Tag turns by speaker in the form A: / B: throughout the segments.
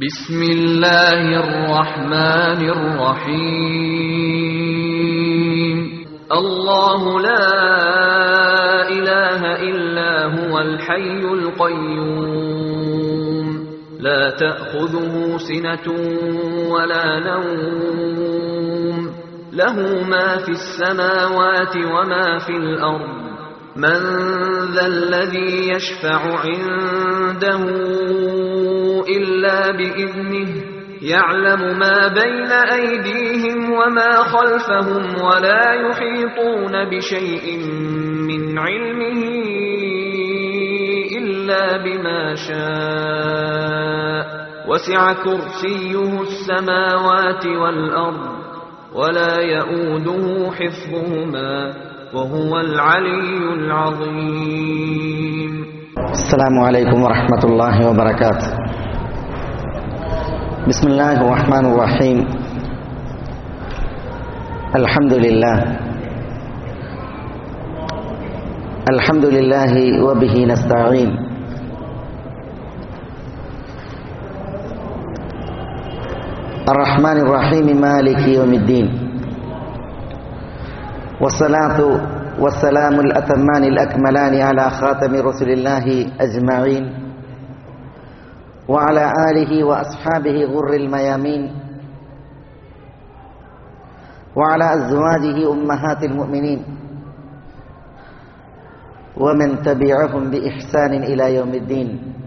A: بسم الله الرحمن الرحيم الله لا إله إلا هو الحي القيوم لا تأخذه سنة ولا نوم له ما في السماوات وما في الأرض من ذا الذي يشفع عنده إلا بإذنه يعلم ما بين أيديهم وما خلفهم ولا يحيطون بشيء من علمه إلا بما شاء وسع كرسيه السماوات والأرض ولا يؤوده حفظهما وهو العلي العظيم.
B: السلام عليكم ورحمة الله وبركاته. بسم الله الرحمن الرحيم. الحمد لله وبه نستعين. الرحمن الرحيم مالك يوم الدين. والصلاة والسلام الأتمان الأكملان على خاتم رسل الله أجمعين وعلى آله وأصحابه غر الميامين وعلى أزواجه أمهات المؤمنين ومن تبعهم بإحسان إلى يوم الدين.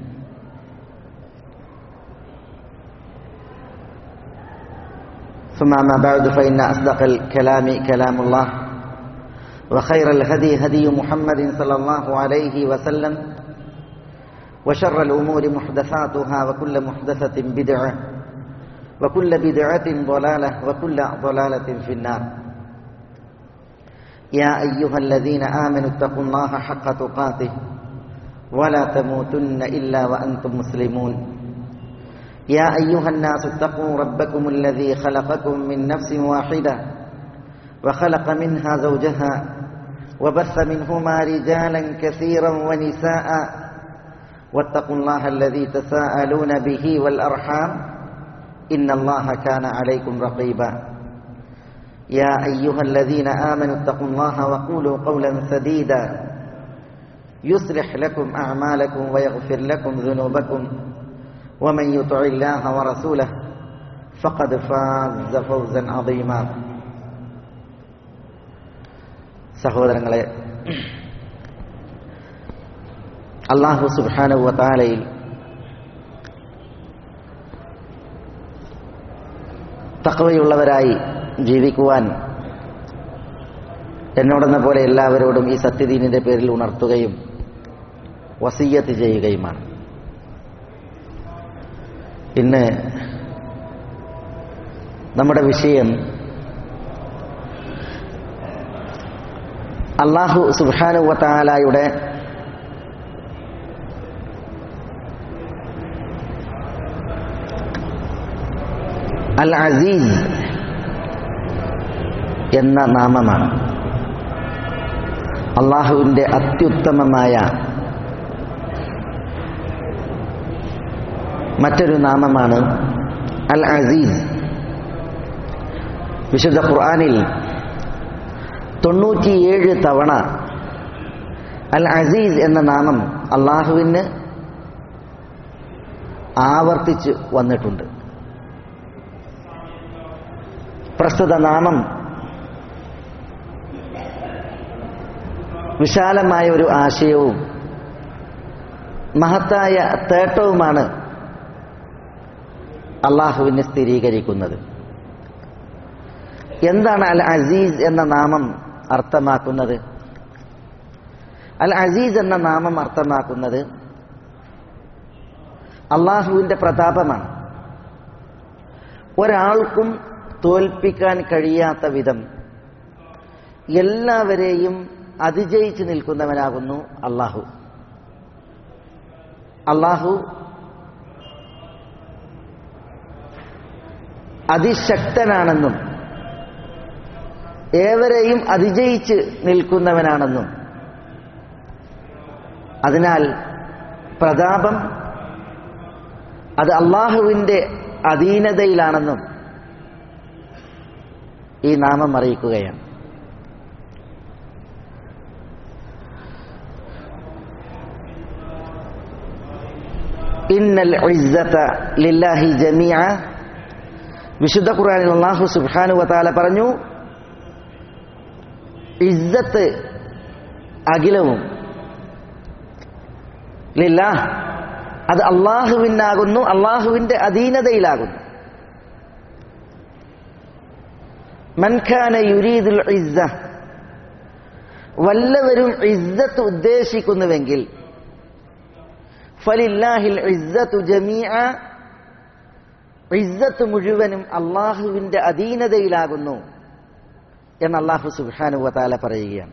B: ثم ما بعد فإن أصدق الكلام كلام الله وخير الهدي هدي محمد صلى الله عليه وسلم وشر الأمور محدثاتها وكل محدثة بدعة وكل بدعة ضلالة وكل ضلالة في النار. يا أيها الذين آمنوا اتقوا الله حق تقاته ولا تموتن إلا وأنتم مسلمون. يا أيها الناس اتقوا ربكم الذي خلقكم من نفس واحدة وخلق منها زوجها وبث منهما رجالا كثيرا ونساء واتقوا الله الذي تساءلون به والأرحام إن الله كان عليكم رقيبا. يا أيها الذين آمنوا اتقوا الله وقولوا قولا سديدا يصلح لكم أعمالكم ويغفر لكم ذنوبكم ومن يطع الله ورسوله فقد فاز فوزا عظيما. സഹോദരങ്ങളെ, അല്ലാഹു സുബ്ഹാനഹു വ തആലയിൽ തഖ്വയുള്ളവരായി ജീവിക്കുവാൻ എന്നോടെന്ന പോലെ എല്ലാവരോടും ഈ സത്യദീനിന്റെ പേരിൽ ഉണർത്തുകയും വസിയ്യത്ത് ചെയ്യുകയുമാണ്. ഇന്ന് നമ്മുടെ വിഷയം അല്ലാഹു സുബ്ഹാനഹു വ തആലയുടെ അൽ അസീസ് എന്ന നാമമാണ്. അല്ലാഹുവിന്റെ അത്യുത്തമമായ മറ്റൊരു നാമമാണ് അൽ അസീസ്. വിശുദ്ധ ഖുർആനിൽ 97 തവണ അൽ അസീസ് എന്ന നാമം അള്ളാഹുവിന് ആവർത്തിച്ച് വന്നിട്ടുണ്ട്. പ്രസ്തുത നാമം വിശാലമായ ഒരു ആശയവും മഹത്തായ തേട്ടവുമാണ് അള്ളാഹുവിനെ സ്ഥിരീകരിക്കുന്നത്. എന്താണ് അൽ അസീസ് എന്ന നാമം അർത്ഥമാക്കുന്നത്? അൽ അസീസ് എന്ന നാമം അർത്ഥമാക്കുന്നത് അള്ളാഹുവിന്റെ പ്രതാപമാണ്. ഒരാൾക്കും തോൽപ്പിക്കാൻ കഴിയാത്ത വിധം എല്ലാവരെയും അതിജയിച്ചു നിൽക്കുന്നവനാകുന്നു അള്ളാഹു. അള്ളാഹു അതിശക്തനാണെന്നും ഏവരെയും അതിജയിച്ച് നിൽക്കുന്നവനാണെന്നും അതിനാൽ പ്രതാപം അത് അള്ളാഹുവിന്റെ അധീനതയിലാണെന്നും ഈ നാമം അറിയിക്കുകയാണ്. ഇന്നൽ ഇസ്സത ലില്ലാഹി ജമീഅ. വിശുദ്ധ ഖുർആനിൽ അല്ലാഹു സുബ്ഹാനഹു വ തആല പറഞ്ഞു, ഇസ്സത്ത് അഖിലവും ലില്ലാഹ്, അത് അള്ളാഹുവിനാകുന്നു, അള്ളാഹുവിന്റെ അധീനതയിലാകുന്നു. മൻ കാന യുരീദുൽ ഇസ്സ, വല്ലവരും ഇസ്സത്ത് ഉദ്ദേശിക്കുന്നുവെങ്കിൽ, ഫലില്ലാഹിൽ ഇസ്സത്തു ജമീഅ, ഇസ്സത്ത് മുഴുവനും അള്ളാഹുവിന്റെ അധീനതയിലാകുന്നു എന്ന് അല്ലാഹു സുബ്ഹാനഹു വ തആല പറയുകയാണ്.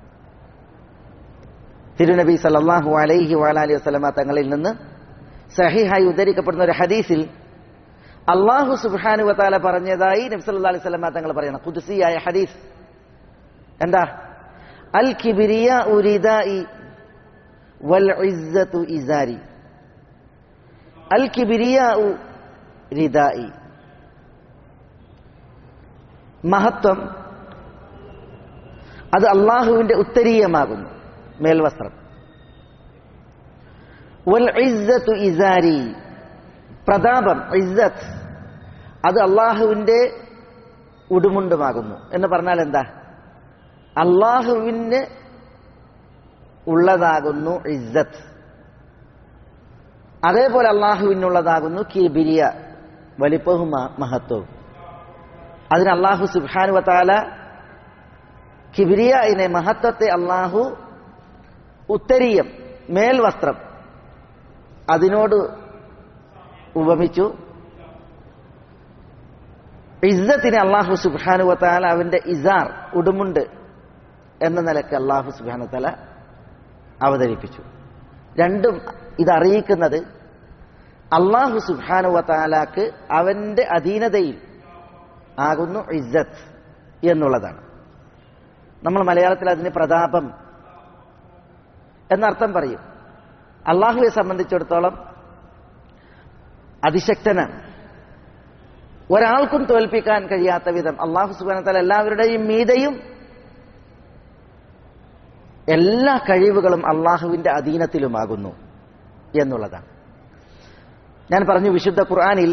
B: തിരുനബി സല്ലല്ലാഹു അലൈഹി വഅലിഹി വസല്ലമ തങ്ങളിൽ നിന്ന് സഹീഹായി ഉദ്ധരിക്കപ്പെടുന്ന ഒരു ഹദീസിൽ അല്ലാഹു സുബ്ഹാനഹു വ തആല പറഞ്ഞതായി നബി സല്ലല്ലാഹു അലൈഹി വസല്ലമ തങ്ങൾ പറയുന്നു. ഖുദ്സിയായ ഹദീസ്. എന്താ? അൽ കിബ്രിയാഉ റിദാഇ വൽ ഇസ്സത്തു ഇസാരി. അൽ കിബ്രിയാഉ റിദാഇ, മഹത്വം അത് അള്ളാഹുവിന്റെ ഉത്തരീയമാകുന്നു, മേൽവസ്ത്രം. വൽ ഇസ്സത്തു ഇസാരി, പ്രതാപം, ഇസ്സത്ത് അത് അള്ളാഹുവിന്റെ ഉടുമുണ്ടുമാകുന്നു. എന്ന് പറഞ്ഞാൽ എന്താ? അള്ളാഹുവിന് ഉള്ളതാകുന്നു ഇസ്സത്ത്, അതേപോലെ അള്ളാഹുവിനുള്ളതാകുന്നു കിബ്രിയ, വലിപ്പവും മഹത്വവും. അതിന് അള്ളാഹു സുബ്ഹാനഹു വ തആല കിബ്രിയയിനെ, മഹത്വത്തെ അള്ളാഹു ഉത്തരീയം, മേൽവസ്ത്രം, അതിനോട് ഉപമിച്ചു. ഇസ്സത്തിനെ അള്ളാഹു സുബ്ഹാനഹു വ തആല അവന്റെ ഇസാർ, ഉടുമുണ്ട് എന്ന നിലക്ക് അള്ളാഹു സുബ്ഹാനഹു വ തആല അവതരിപ്പിച്ചു. രണ്ടും ഇതറിയിക്കുന്നത് അള്ളാഹു സുബ്ഹാനഹു വ തആലാക്ക് അവന്റെ അധീനതയിൽ ആകുന്നു ഇസ്സത്ത് എന്നുള്ളതാണ്. നമ്മൾ മലയാളത്തിൽ അതിന് പ്രതാപം എന്നർത്ഥം പറയും. അള്ളാഹുവെ സംബന്ധിച്ചിടത്തോളം അതിശക്തനാണ്. ഒരാൾക്കും തോൽപ്പിക്കാൻ കഴിയാത്ത വിധം അള്ളാഹു സുബ്ഹാനഹു വ തആല എല്ലാവരുടെയും മീതെയും എല്ലാ കഴിവുകളും അള്ളാഹുവിന്റെ അധീനത്തിലുമാകുന്നു എന്നുള്ളതാണ്. ഞാൻ പറഞ്ഞു, വിശുദ്ധ ഖുർആനിൽ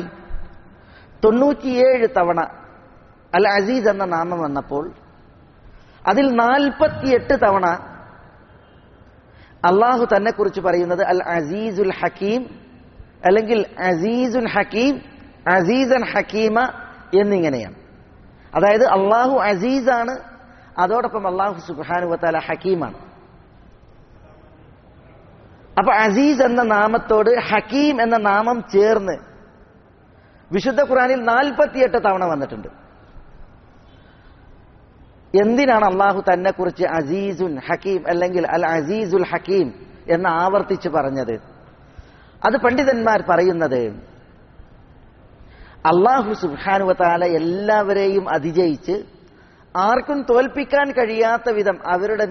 B: 97 തവണ അൽ അസീസ് എന്ന നാമം വന്നപ്പോൾ അതിൽ 48 തവണ അള്ളാഹു തന്നെ കുറിച്ച് പറയുന്നത് അൽ അസീസുൽ ഹക്കീം, അല്ലെങ്കിൽ അസീസുൻ ഹക്കീം, അസീസൻ ഹക്കീമ എന്നിങ്ങനെയാണ്. അതായത് അള്ളാഹു അസീസാണ്, അതോടൊപ്പം അള്ളാഹു സുബ്ഹാനഹു വ തആല ഹക്കീമാണ്. അപ്പൊ അസീസ് എന്ന നാമത്തോട് ഹക്കീം എന്ന നാമം ചേർന്ന് വിശുദ്ധ ഖുർആനിൽ 48 തവണ വന്നിട്ടുണ്ട്. എന്തിനാണ് അള്ളാഹു തന്നെ കുറിച്ച് അസീസുൻ ഹക്കീം അല്ലെങ്കിൽ അൽ അസീസുൽ ഹക്കീം എന്ന് ആവർത്തിച്ച് പറഞ്ഞത്? അത് പണ്ഡിതന്മാർ പറയുന്നത്, അള്ളാഹു സുബ്ഹാനഹു വ തആല എല്ലാവരെയും അതിജയിച്ച് ആർക്കും തോൽപ്പിക്കാൻ കഴിയാത്ത വിധം അവരുടെ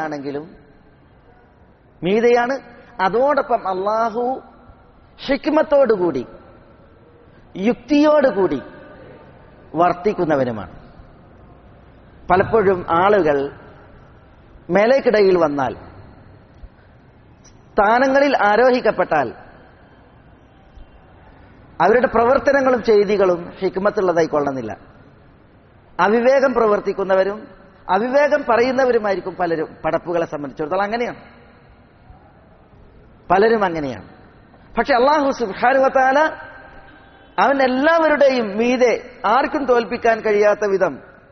B: മീതയാണ്. അതോടൊപ്പം അള്ളാഹു ഹിക്മത്തോടുകൂടി, യുക്തിയോടുകൂടി വർത്തിക്കുന്നവനുമാണ്. പലപ്പോഴും ആളുകൾ മേലേക്കിടയിൽ വന്നാൽ, സ്ഥാനങ്ങളിൽ ആരോഹിക്കപ്പെട്ടാൽ അവരുടെ പ്രവർത്തനങ്ങളും ചെയ്തികളും ഹിക്മത്തുള്ളതായി കൊള്ളുന്നില്ല. അവിവേകം പ്രവർത്തിക്കുന്നവരും അവിവേകം പറയുന്നവരുമായിരിക്കും പലരും. പടപ്പുകളെ സംബന്ധിച്ചിടത്തോളം അങ്ങനെയാണ്, പലരും അങ്ങനെയാണ്. പക്ഷെ അല്ലാഹു സുബ്ഹാനഹു വ തആല അവൻ എല്ലാവരുടെയും മീതെ ആർക്കും തോൽപ്പിക്കാൻ കഴിയാത്ത വിധം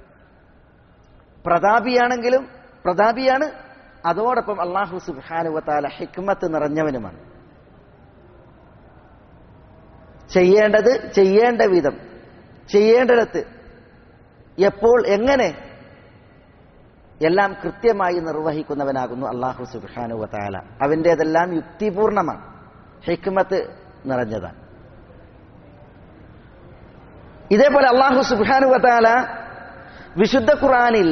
B: പ്രതാപിയാണ്. അതോടൊപ്പം അല്ലാഹു സുബ്ഹാനഹു വ തആല ഹിക്മത്ത് നിറഞ്ഞവനുമാണ്. ചെയ്യേണ്ടത് ചെയ്യേണ്ട വിധം, ചെയ്യേണ്ടിടത്ത്, എപ്പോൾ, എങ്ങനെ എല്ലാം കൃത്യമായി നിർവഹിക്കുന്നവനാകുന്നു അല്ലാഹു സുബ്ഹാനഹു വ തആല. അവന്റേതെല്ലാം യുക്തിപൂർണമാണ്, ഹിക്മത്ത് നിറഞ്ഞതാണ്. ഇതേപോലെ അല്ലാഹു സുബ്ഹാനഹു വ തആല വിശുദ്ധ ഖുർആനിൽ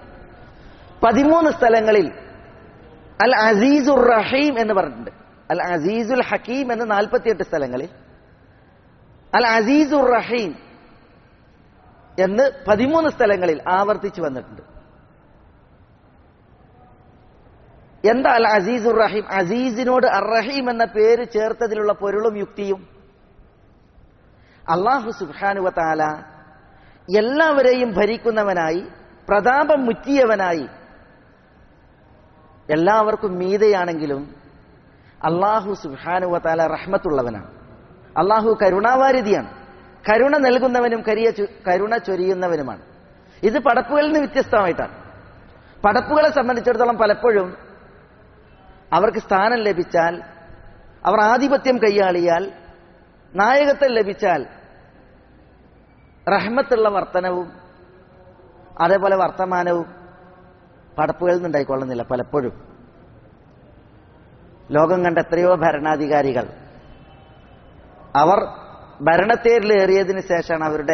B: 13 സ്ഥലങ്ങളിൽ അൽ അസീസുർ റഹീം എന്ന് പറഞ്ഞിട്ടുണ്ട്. അൽ അസീസുൽ ഹക്കീം എന്ന് 48 സ്ഥലങ്ങളിൽ, അൽ അസീസുർ റഹീം എന്ന് 13 സ്ഥലങ്ങളിൽ ആവർത്തിച്ചു വന്നിട്ടുണ്ട്. എന്താ അൽ അസീസുർ റഹീം? അസീസിനോട് അർ റഹീം എന്ന പേര് ചേർത്തതിലുള്ള പൊരുളും യുക്തിയും, അല്ലാഹു സുബ്ഹാനഹു വ തആല എല്ലാവരെയും ഭരിക്കുന്നവനായി, പ്രതാപം മുറ്റിയവനായി, എല്ലാവർക്കും മീതെയാണെങ്കിലും അല്ലാഹു സുബ്ഹാനഹു വ തആല റഹ്മത്തുള്ളവനാണ്. അല്ലാഹു കരുണാവാരിധിയാണ്. കരുണ നൽകുന്നവനും കരുണ ചൊരിയുന്നവനുമാണ്. ഇത് പടപ്പുകളിൽ നിന്ന് വ്യത്യസ്തമായിട്ടാണ്. പടപ്പുകളെ സംബന്ധിച്ചിടത്തോളം പലപ്പോഴും അവർക്ക് സ്ഥാനം ലഭിച്ചാൽ, അവർ ആധിപത്യം കൈയാളിയാൽ, നായകത്വം ലഭിച്ചാൽ റഹ്മത്തുള്ള വർത്തനവും അതേപോലെ വർത്തമാനവും പടപ്പുകളിൽ നിന്നുണ്ടായിക്കൊള്ളുന്നില്ല. പലപ്പോഴും ലോകം കണ്ട എത്രയോ ഭരണാധികാരികൾ അവർ ഭരണത്തേരിലേറിയതിനു ശേഷമാണ് അവരുടെ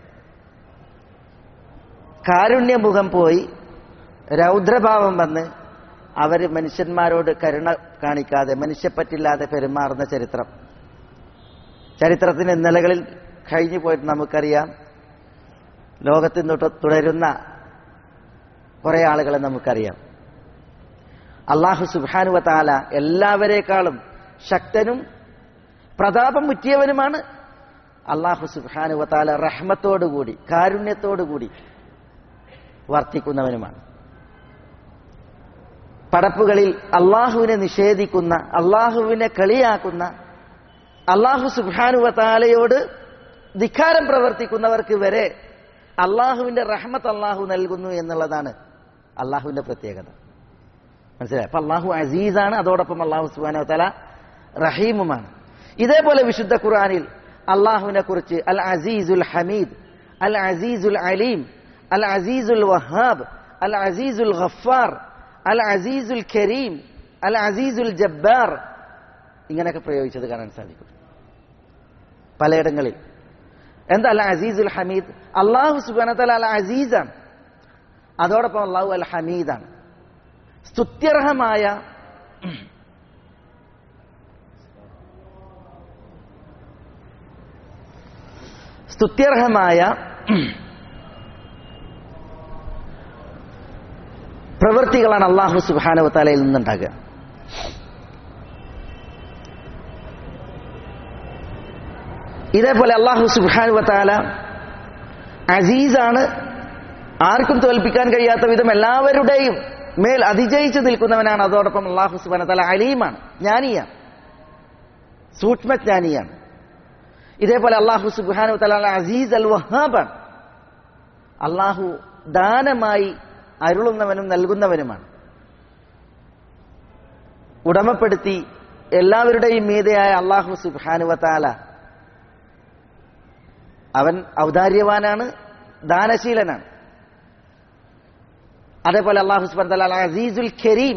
B: കാരുണ്യമുഖം പോയി രൗദ്രഭാവം വന്ന് അവർ മനുഷ്യന്മാരോട് കരുണ കാണിക്കാതെ, മനുഷ്യപ്പറ്റില്ലാതെ പെരുമാറുന്ന ചരിത്രത്തിന് ഇന്നലകളിൽ കഴിഞ്ഞു പോയിട്ട് നമുക്കറിയാം. ലോകത്ത് തുടരുന്ന കുറെ ആളുകളെ നമുക്കറിയാം. അല്ലാഹു സുബ്ഹാനഹു വ തആല എല്ലാവരേക്കാളും ശക്തനും പ്രതാപം മുറ്റിയവനുമാണ്. അല്ലാഹു സുബ്ഹാനഹു വ തആല റഹ്മത്തോടുകൂടി, കാരുണ്യത്തോടുകൂടി വർത്തിക്കുന്നവനുമാണ്. പടപ്പുകളിൽ അള്ളാഹുവിനെ നിഷേധിക്കുന്ന, അള്ളാഹുവിനെ കളിയാക്കുന്ന, അള്ളാഹു സുബ്ഹാനഹു വ തആലയോട് ധിക്കാരം പ്രവർത്തിക്കുന്നവർക്ക് വരെ അള്ളാഹുവിന്റെ റഹ്മത്ത് അള്ളാഹു നൽകുന്നു എന്നുള്ളതാണ് അള്ളാഹുവിന്റെ പ്രത്യേകത. മനസ്സിലായി? അപ്പൊ അള്ളാഹു അസീസാണ്, അതോടൊപ്പം അള്ളാഹു സുബ്ഹാനഹു വ തആല റഹീമുമാണ്. ഇതേപോലെ വിശുദ്ധ ഖുർആനിൽ അള്ളാഹുവിനെ കുറിച്ച് അൽ അസീസുൽ ഹമീദ്, അൽ അസീസുൽ അലീം, അൽ അസീസുൽ വഹാബ്, അൽ അസീസുൽ ഗഫാർ, അൽ അസീസുൽ കരീം, അൽ അസീസുൽ ജബ്ബാർ, ഇങ്ങനെയൊക്കെ പ്രയോഗിച്ചത് കാണാൻ സാധിക്കും പലയിടങ്ങളിൽ. എന്താ അൽ അസീസുൽ ഹമീദ്? അള്ളാഹു സുബ്ഹാനഹു വ തആല അൽ അസീസാണ്, അതോടൊപ്പം അള്ളാഹു അൽ ഹമീദാണ്. സ്തുത്യർഹമായ പ്രവൃത്തികളാണ് അള്ളാഹു സുബ്ഹാനഹു വ തആലയിൽ നിന്നുണ്ടാകുക. ഇതേപോലെ അള്ളാഹു സുബ്ഹാനഹു വ തആല അസീസാണ്, ആർക്കും തോൽപ്പിക്കാൻ കഴിയാത്ത വിധം എല്ലാവരുടെയും മേൽ അതിജയിച്ചു നിൽക്കുന്നവനാണ്. അതോടൊപ്പം അള്ളാഹു സുബ്ഹാനഹു വ തആല അലീമാണ്, ജ്ഞാനിയാണ്, സൂക്ഷ്മജ്ഞാനിയാണ്. ഇതേപോലെ അള്ളാഹു സുബ്ഹാനഹു വ തആല അസീസ് അൽ വഹാബാണ്. അള്ളാഹു ദാനമായി അരുളുന്നവനും നൽകുന്നവനുമാണ്. ഉടമപ്പെടുത്തി എല്ലാവരുടെയും മീതെയായ അള്ളാഹു സുബ്ഹാനഹു വ തആല അവൻ ഔദാര്യവാനാണ്, ദാനശീലനാണ്. അതേപോലെ അള്ളാഹു സുബ്ഹാനഹു വ തആല അസീസുൽ കരീം,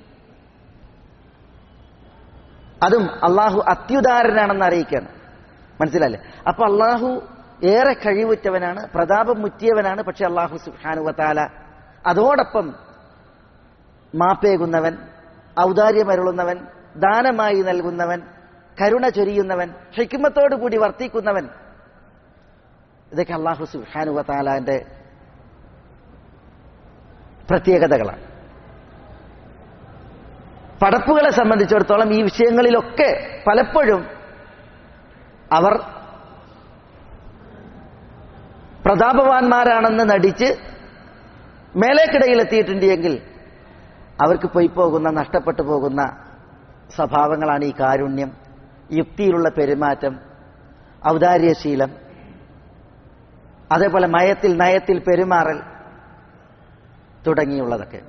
B: അതും അള്ളാഹു അത്യുദാരനാണെന്ന് അറിയിക്കുകയാണ്. മനസ്സിലല്ലേ? അപ്പൊ അള്ളാഹു ഏറെ കഴിവുറ്റവനാണ്, പ്രതാപം മുറ്റിയവനാണ്. പക്ഷെ അള്ളാഹു സുബ്ഹാനഹു വ തആല അതോടൊപ്പം മാപ്പേകുന്നവൻ, ഔദാര്യമരുളുന്നവൻ, ദാനമായി നൽകുന്നവൻ, കരുണ ചൊരിയുന്നവൻ, ഹിക്മത്തോടുകൂടി വർത്തിക്കുന്നവൻ. ഇതൊക്കെ അള്ളാഹു സുബ്ഹാനഹു വ തആലയുടെ പ്രത്യേകതകളാണ്. പടപ്പുകളെ സംബന്ധിച്ചിടത്തോളം ഈ വിഷയങ്ങളിലൊക്കെ പലപ്പോഴും അവർ പ്രതാപവാന്മാരാണെന്ന് നടിച്ച് മേലേക്കിടയിലെത്തിയിട്ടുണ്ട് എങ്കിൽ അവർക്ക് പോയിപ്പോകുന്ന, നഷ്ടപ്പെട്ടു പോകുന്ന സ്വഭാവങ്ങളാണ് ഈ കാരുണ്യം, യുക്തിയിലുള്ള പെരുമാറ്റം, ഔദാര്യശീലം, അതേപോലെ നയത്തിൽ പെരുമാറൽ തുടങ്ങിയുള്ളതൊക്കെ.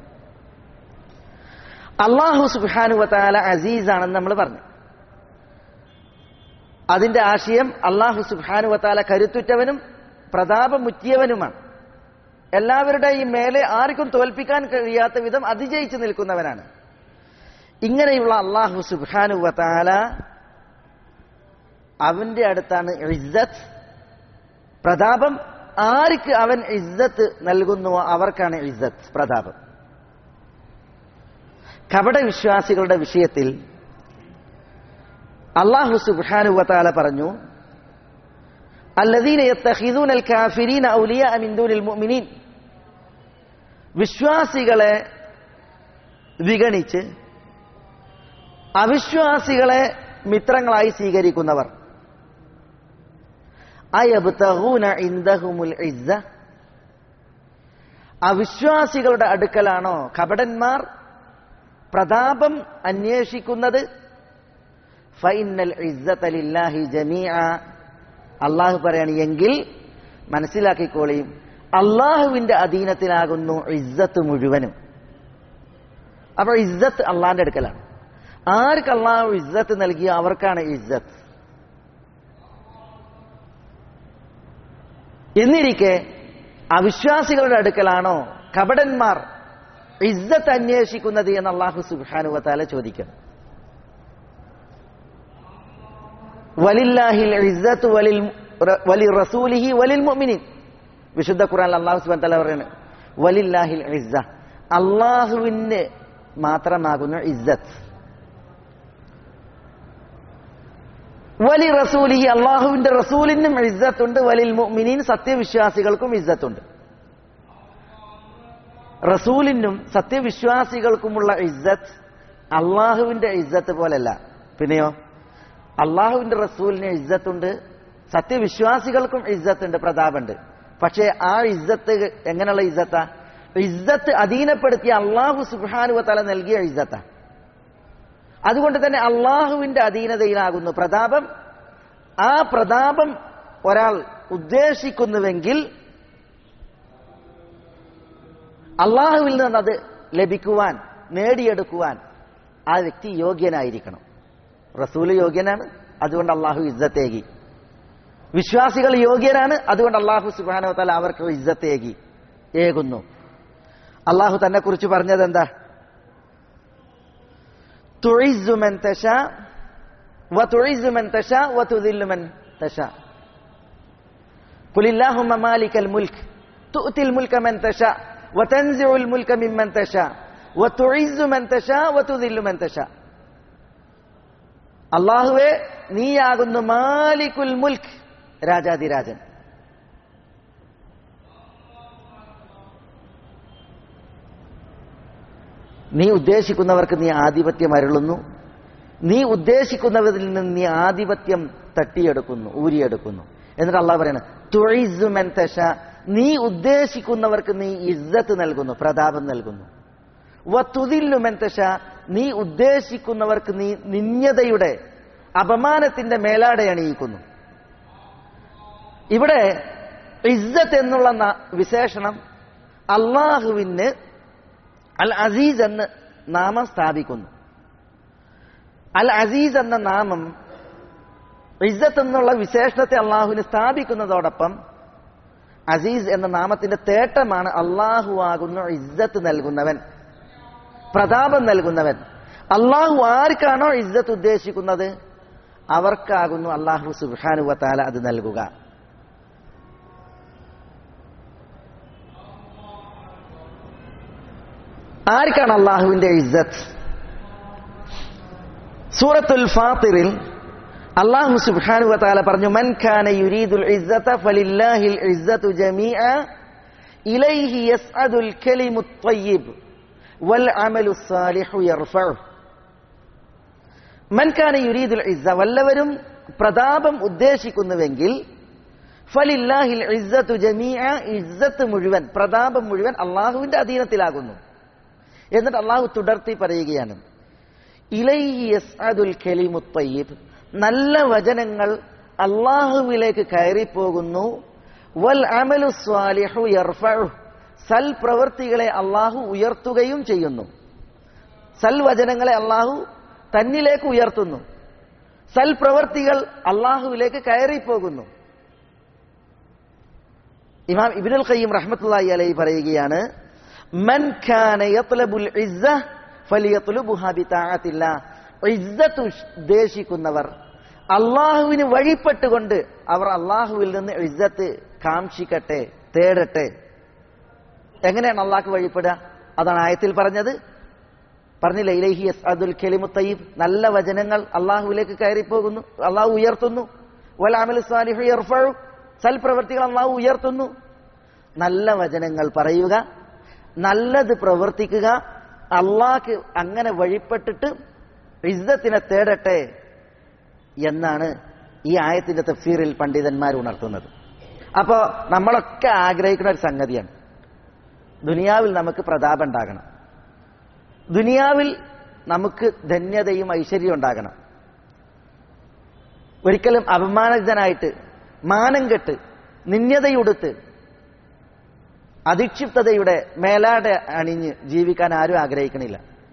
B: അല്ലാഹു സുബ്ഹാനഹു വ തആല അസീസാണെന്ന് നമ്മൾ പറഞ്ഞു. അതിന്റെ ആശയം അല്ലാഹു സുബ്ഹാനഹു വ തആല കരുത്തുറ്റവനും പ്രതാപം മുറ്റിയവനുമാണ്. എല്ലാവരുടെയും മേലെ ആർക്കും തോൽപ്പിക്കാൻ കഴിയാത്ത വിധം അതിജയിച്ചു നിൽക്കുന്നവനാണ്. ഇങ്ങനെയുള്ള അല്ലാഹു സുബ്ഹാനഹു വ തആല അവന്റെ അടുത്താണ് ഇസ്സത്ത്, പ്രതാപം. ആർക്ക് അവൻ ഇസ്സത്ത് നൽകുന്നുവോ അവർക്കാണ് ഇസ്സത്ത്, പ്രതാപം. കപടവിശ്വാസികളുടെ വിഷയത്തിൽ അല്ലാഹു സുബ്ഹാനഹു വ തആല പറഞ്ഞു, അല്ലദീന യത്തഖിദൂനൽ കാഫിരീന ഔലിയാഅ മിൻ ദൂനിൽ മുഅ്മിനീൻ, വിശ്വാസികളെ വിഗണിച്ച് അവിശ്വാസികളെ മിത്രങ്ങളായി സ്വീകരിക്കുന്നവർ. അയബ്തഗൂന ഇൻദഹുമുൽ ഇസ്സ, അവിശ്വാസികളുടെ അടുക്കലാണോ കപടന്മാർ പ്രതാപം അന്വേഷിക്കുന്നത്? ഫഇന്നൽ ഇസ്സത ലില്ലാഹി ജമീഅ, അള്ളാഹു പറയാണ് എങ്കിൽ മനസ്സിലാക്കിക്കോളിയും അള്ളാഹുവിന്റെ അധീനത്തിലാകുന്നു ഇസ്സത്ത് മുഴുവനും. അപ്പോൾ ഇസ്സത്ത് അള്ളാഹിന്റെ അടുക്കലാണ്. ആർക്ക് അള്ളാഹു ഇസ്സത്ത് നൽകിയോ അവർക്കാണ് ഇസ്സത്ത്. എന്നിരിക്കെ അവിശ്വാസികളുടെ അടുക്കലാണോ കപടന്മാർ ഇസ്സത്ത് അന്വേഷിക്കുന്നത് എന്ന് അള്ളാഹു സുബ്ഹാനഹു വ തആല ചോദിക്കുന്നു. വലില്ലാഹിൽ ഇസ്സത്തു വലിറസൂലിഹി വലിൽ മുഅ്മിനീൻ, വിശുദ്ധ ഖുർആനിൽ അള്ളാഹു സുബ്ഹാനഹു വ തആല പറയുന്നു വലില്ലാഹിൽ ഇസ്സ, അള്ളാഹുവിന് മാത്രമാകുന്നു ഇസ്സത്ത്. വലി റസൂലിഹി, അള്ളാഹുവിന്റെ റസൂലിനും ഇസ്സത്തുണ്ട്. വലിൽ മുഅ്മിനീൻ, സത്യവിശ്വാസികൾക്കും ഇസ്സത്തുണ്ട്. റസൂലിനും സത്യവിശ്വാസികൾക്കുമുള്ള ഇസ്സത്ത് അള്ളാഹുവിന്റെ ഇസ്സത്ത് പോലല്ല. പിന്നെയോ അള്ളാഹുവിന്റെ റസൂലിന് ഇസ്സത്തുണ്ട്, സത്യവിശ്വാസികൾക്കും ഇസ്സത്തുണ്ട്, പ്രതാപമുണ്ട്. പക്ഷേ ആ ഇസ്സത്ത് എങ്ങനെയുള്ള ഇസ്സത്താ? ഇസ്സത്ത് അധീനപ്പെടുത്തിയ അള്ളാഹു സുബ്ഹാനഹു വ തആല നൽകിയ ഇസ്സത്താ. അതുകൊണ്ട് തന്നെ അള്ളാഹുവിന്റെ അധീനതയിലാകുന്നു പ്രതാപം. ആ പ്രതാപം ഒരാൾ ഉദ്ദേശിക്കുന്നുവെങ്കിൽ അള്ളാഹുവിൽ നിന്ന് അത് ലഭിക്കുവാൻ, നേടിയെടുക്കുവാൻ ആ വ്യക്തി യോഗ്യനായിരിക്കണം. റസൂല് യോഗ്യനാണ്, അതുകൊണ്ട് അള്ളാഹു ഇസ്സത്തേകി. വിശ്വാസികൾ യോഗ്യരാണ്, അതുകൊണ്ട് അള്ളാഹു സുബ്ഹാനഹു വ തആല അവർക്ക് ഇസ്സത്തേകി ഏകുന്നു. അള്ളാഹു തന്നെ കുറിച്ച് പറഞ്ഞത് എന്താ? തുഇസ്സു മൻ തശാ വതുഇസ്സു മൻ തശാ വതുദില്ലു മൻ തശാ. ഖുലില്ലാഹുമ്മ മാലിക്കൽ മുൽക്ക് തുഅ്തിൽ മുൽക മൻ തശാ വതൻസിഉൽ മുൽക മിമ്മൻ തശാ വതുഇസ്സു മൻ തശാ വതുദില്ലു മൻ തശാ. അല്ലാഹുവേ, നീയാകുന്നു മാലിക്കുൽ മുൽക്ക്, രാജാധിരാജൻ. നീ ഉദ്ദേശിക്കുന്നവർക്ക് നീ ആധിപത്യം അരുളുന്നു, നീ ഉദ്ദേശിക്കുന്നവരിൽ നിന്ന് നീ ആധിപത്യം തട്ടിയെടുക്കുന്നു, ഊരിയെടുക്കുന്നു. എന്നിട്ട് അള്ളാഹു പറയാണ് തുഇസ്സു മൻ തശാ, നീ ഉദ്ദേശിക്കുന്നവർക്ക് നീ ഇസ്സത്ത് നൽകുന്നു, പ്രതാപം നൽകുന്നു. വതുദില്ലു മൻ തശാ, നീ ഉദ്ദേശിക്കുന്നവർക്ക് നീ നിന്യതയുടെ, അപമാനത്തിന്റെ മേലാട അണിയിക്കുന്നു. ഇവിടെ ഇസ്സത്ത് എന്നുള്ള വിശേഷണം അള്ളാഹുവിന് അൽ അസീസ് എന്ന് നാമം സ്ഥാപിക്കുന്നു. അൽ അസീസ് എന്ന നാമം ഇസ്സത്ത് എന്നുള്ള വിശേഷണത്തെ അള്ളാഹുവിന് സ്ഥാപിക്കുന്നതോടൊപ്പം അസീസ് എന്ന നാമത്തിന്റെ തേട്ടമാണ് അള്ളാഹു ആകുന്നു ഇസ്സത്ത് നൽകുന്നവൻ, പ്രതാപം നൽകുന്നവൻ. അള്ളാഹു ആർക്കാണോ ഇസ്സത്ത് ഉദ്ദേശിക്കുന്നത് അവർക്കാകുന്നു അള്ളാഹു സുബ്ഹാനഹു വ തആല അത് നൽകുക. ആർക്കാണ് അള്ളാഹുവിന്റെ ഇസ്സത്ത്? സൂറത്തുൽ ഫാത്തിറിൽ അള്ളാഹു സുബ്ഹാനഹു വ തആല പറഞ്ഞു മൻ കാന യുരീദുൽ ഇസ്സത ഫലില്ലാഹിൽ ഇസ്സതു ജമീഅ ഇലൈഹി യസ്അദുൽ കലിമുത് ത്വയ്യിബ് വൽ അമലുസ് സാലിഹു യർഫഉ. മൻ കാന യുരീദുൽ ഇസ്സ, വല്ലവരും പ്രതാപം ഉദ്ദേശിക്കുന്നുവെങ്കിൽ ഫലില്ലാഹിൽ ഇസ്സതു ജമീഅ, ഇസ്സത്ത് മുഴുവൻ, പ്രതാപം മുഴുവൻ അള്ളാഹുവിന്റെ അധീനത്തിലാകുന്നു. എന്നിട്ട് അള്ളാഹു തുടർത്തി പറയുകയാണ് ഇലൈഹി യസ്അദുൽ കലിമുത് ത്വയ്യിബ്, നല്ല വചനങ്ങൾ അള്ളാഹുവിലേക്ക് കയറിപ്പോകുന്നു. വൽ അമലു സ്വാലിഹു യർഫഉ, സൽപ്രവൃത്തികളെ അള്ളാഹു ഉയർത്തുകയും ചെയ്യുന്നു. സൽവചനങ്ങളെ അള്ളാഹു തന്നിലേക്ക് ഉയർത്തുന്നു, സൽപ്രവൃത്തികൾ അള്ളാഹുവിലേക്ക് കയറിപ്പോകുന്നു. ഇമാം ഇബ്നുൽ ഖയ്യിം റഹ്മത്തുള്ളാഹി അലൈഹി പറയുകയാണ് മൻ കാന യത്ലബുൽ ഇസ്സ ഫലിയത്ലുബുഹാ ബിതാഅത്തില്ലാഹ്. ഇസ്സത്ത് ഉദ്ദേശിക്കുന്നവർ അള്ളാഹുവിന് വഴിപ്പെട്ടുകൊണ്ട് അവർ അള്ളാഹുവിൽ നിന്ന് ഇസ്സത്ത് കാംക്ഷിക്കട്ടെ, തേടട്ടെ. എങ്ങനെയാണ് അള്ളാഹ്ക്ക് വഴിപ്പെടുക? അതാണ് ആയത്തിൽ പറഞ്ഞില്ല ഇലൈഹി യസ്അദുൽ കലിമുത് ത്വയ്യിബ്, നല്ല വചനങ്ങൾ അള്ളാഹുവിലേക്ക് കയറിപ്പോകുന്നു, അള്ളാഹു ഉയർത്തുന്നു. വൽ അമലു സ്വാലിഹു യർഫഉ, സൽപ്രവൃത്തികൾ അള്ളാഹു ഉയർത്തുന്നു. നല്ല വചനങ്ങൾ പറയുക, നല്ലത് പ്രവർത്തിക്കുക, അള്ളാഹ്ക്ക് അങ്ങനെ വഴിപ്പെട്ടിട്ട് ഇസ്സത്തിനെ തേടട്ടെ എന്നാണ് ഈ ആയത്തിന്റെ തഫ്സീറിൽ പണ്ഡിതന്മാർ ഉണർത്തുന്നത്. അപ്പോ നമ്മളൊക്കെ ആഗ്രഹിക്കുന്ന ഒരു സംഗതിയാണ്, ദുനിയാവിൽ നമുക്ക് പ്രതാപം ഉണ്ടാകണം, ദുനിയാവിൽ നമുക്ക് ധന്യതയും ഐശ്വര്യവും ഉണ്ടാകണം. ഒരിക്കലും അപമാനജനായിട്ട് മാനം കെട്ട് നിന്യതയുടുത്ത് അധിക്ഷിപ്തതയുടെ മേലാടെ അണിഞ്ഞ് ജീവിക്കാൻ ആരും ആഗ്രഹിക്കണില്ല.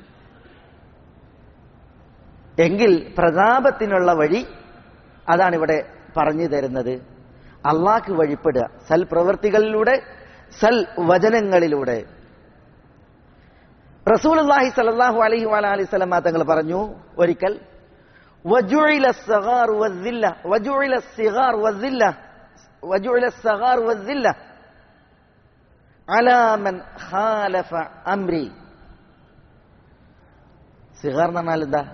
B: എങ്കിൽ പ്രതാപത്തിനുള്ള വഴി അതാണ് ഇവിടെ പറഞ്ഞു തരുന്നത്. അള്ളാഹ്ക്ക് വഴിപ്പെടുക, സൽപ്രവൃത്തികളിലൂടെ, സൽ വചനങ്ങളിലൂടെ. റസൂലുള്ളാഹി സ്വല്ലല്ലാഹു അലൈഹി വഅലിഹി വസല്ലം തങ്ങൾ പറഞ്ഞു ഒരിക്കൽ, വജുഇല الصغار والذلة وجعل الصغار والذلة وجعل الصغار والذلة على من خالف أمري. സിഗാർ എന്ന് പറഞ്ഞാൽ എന്താ?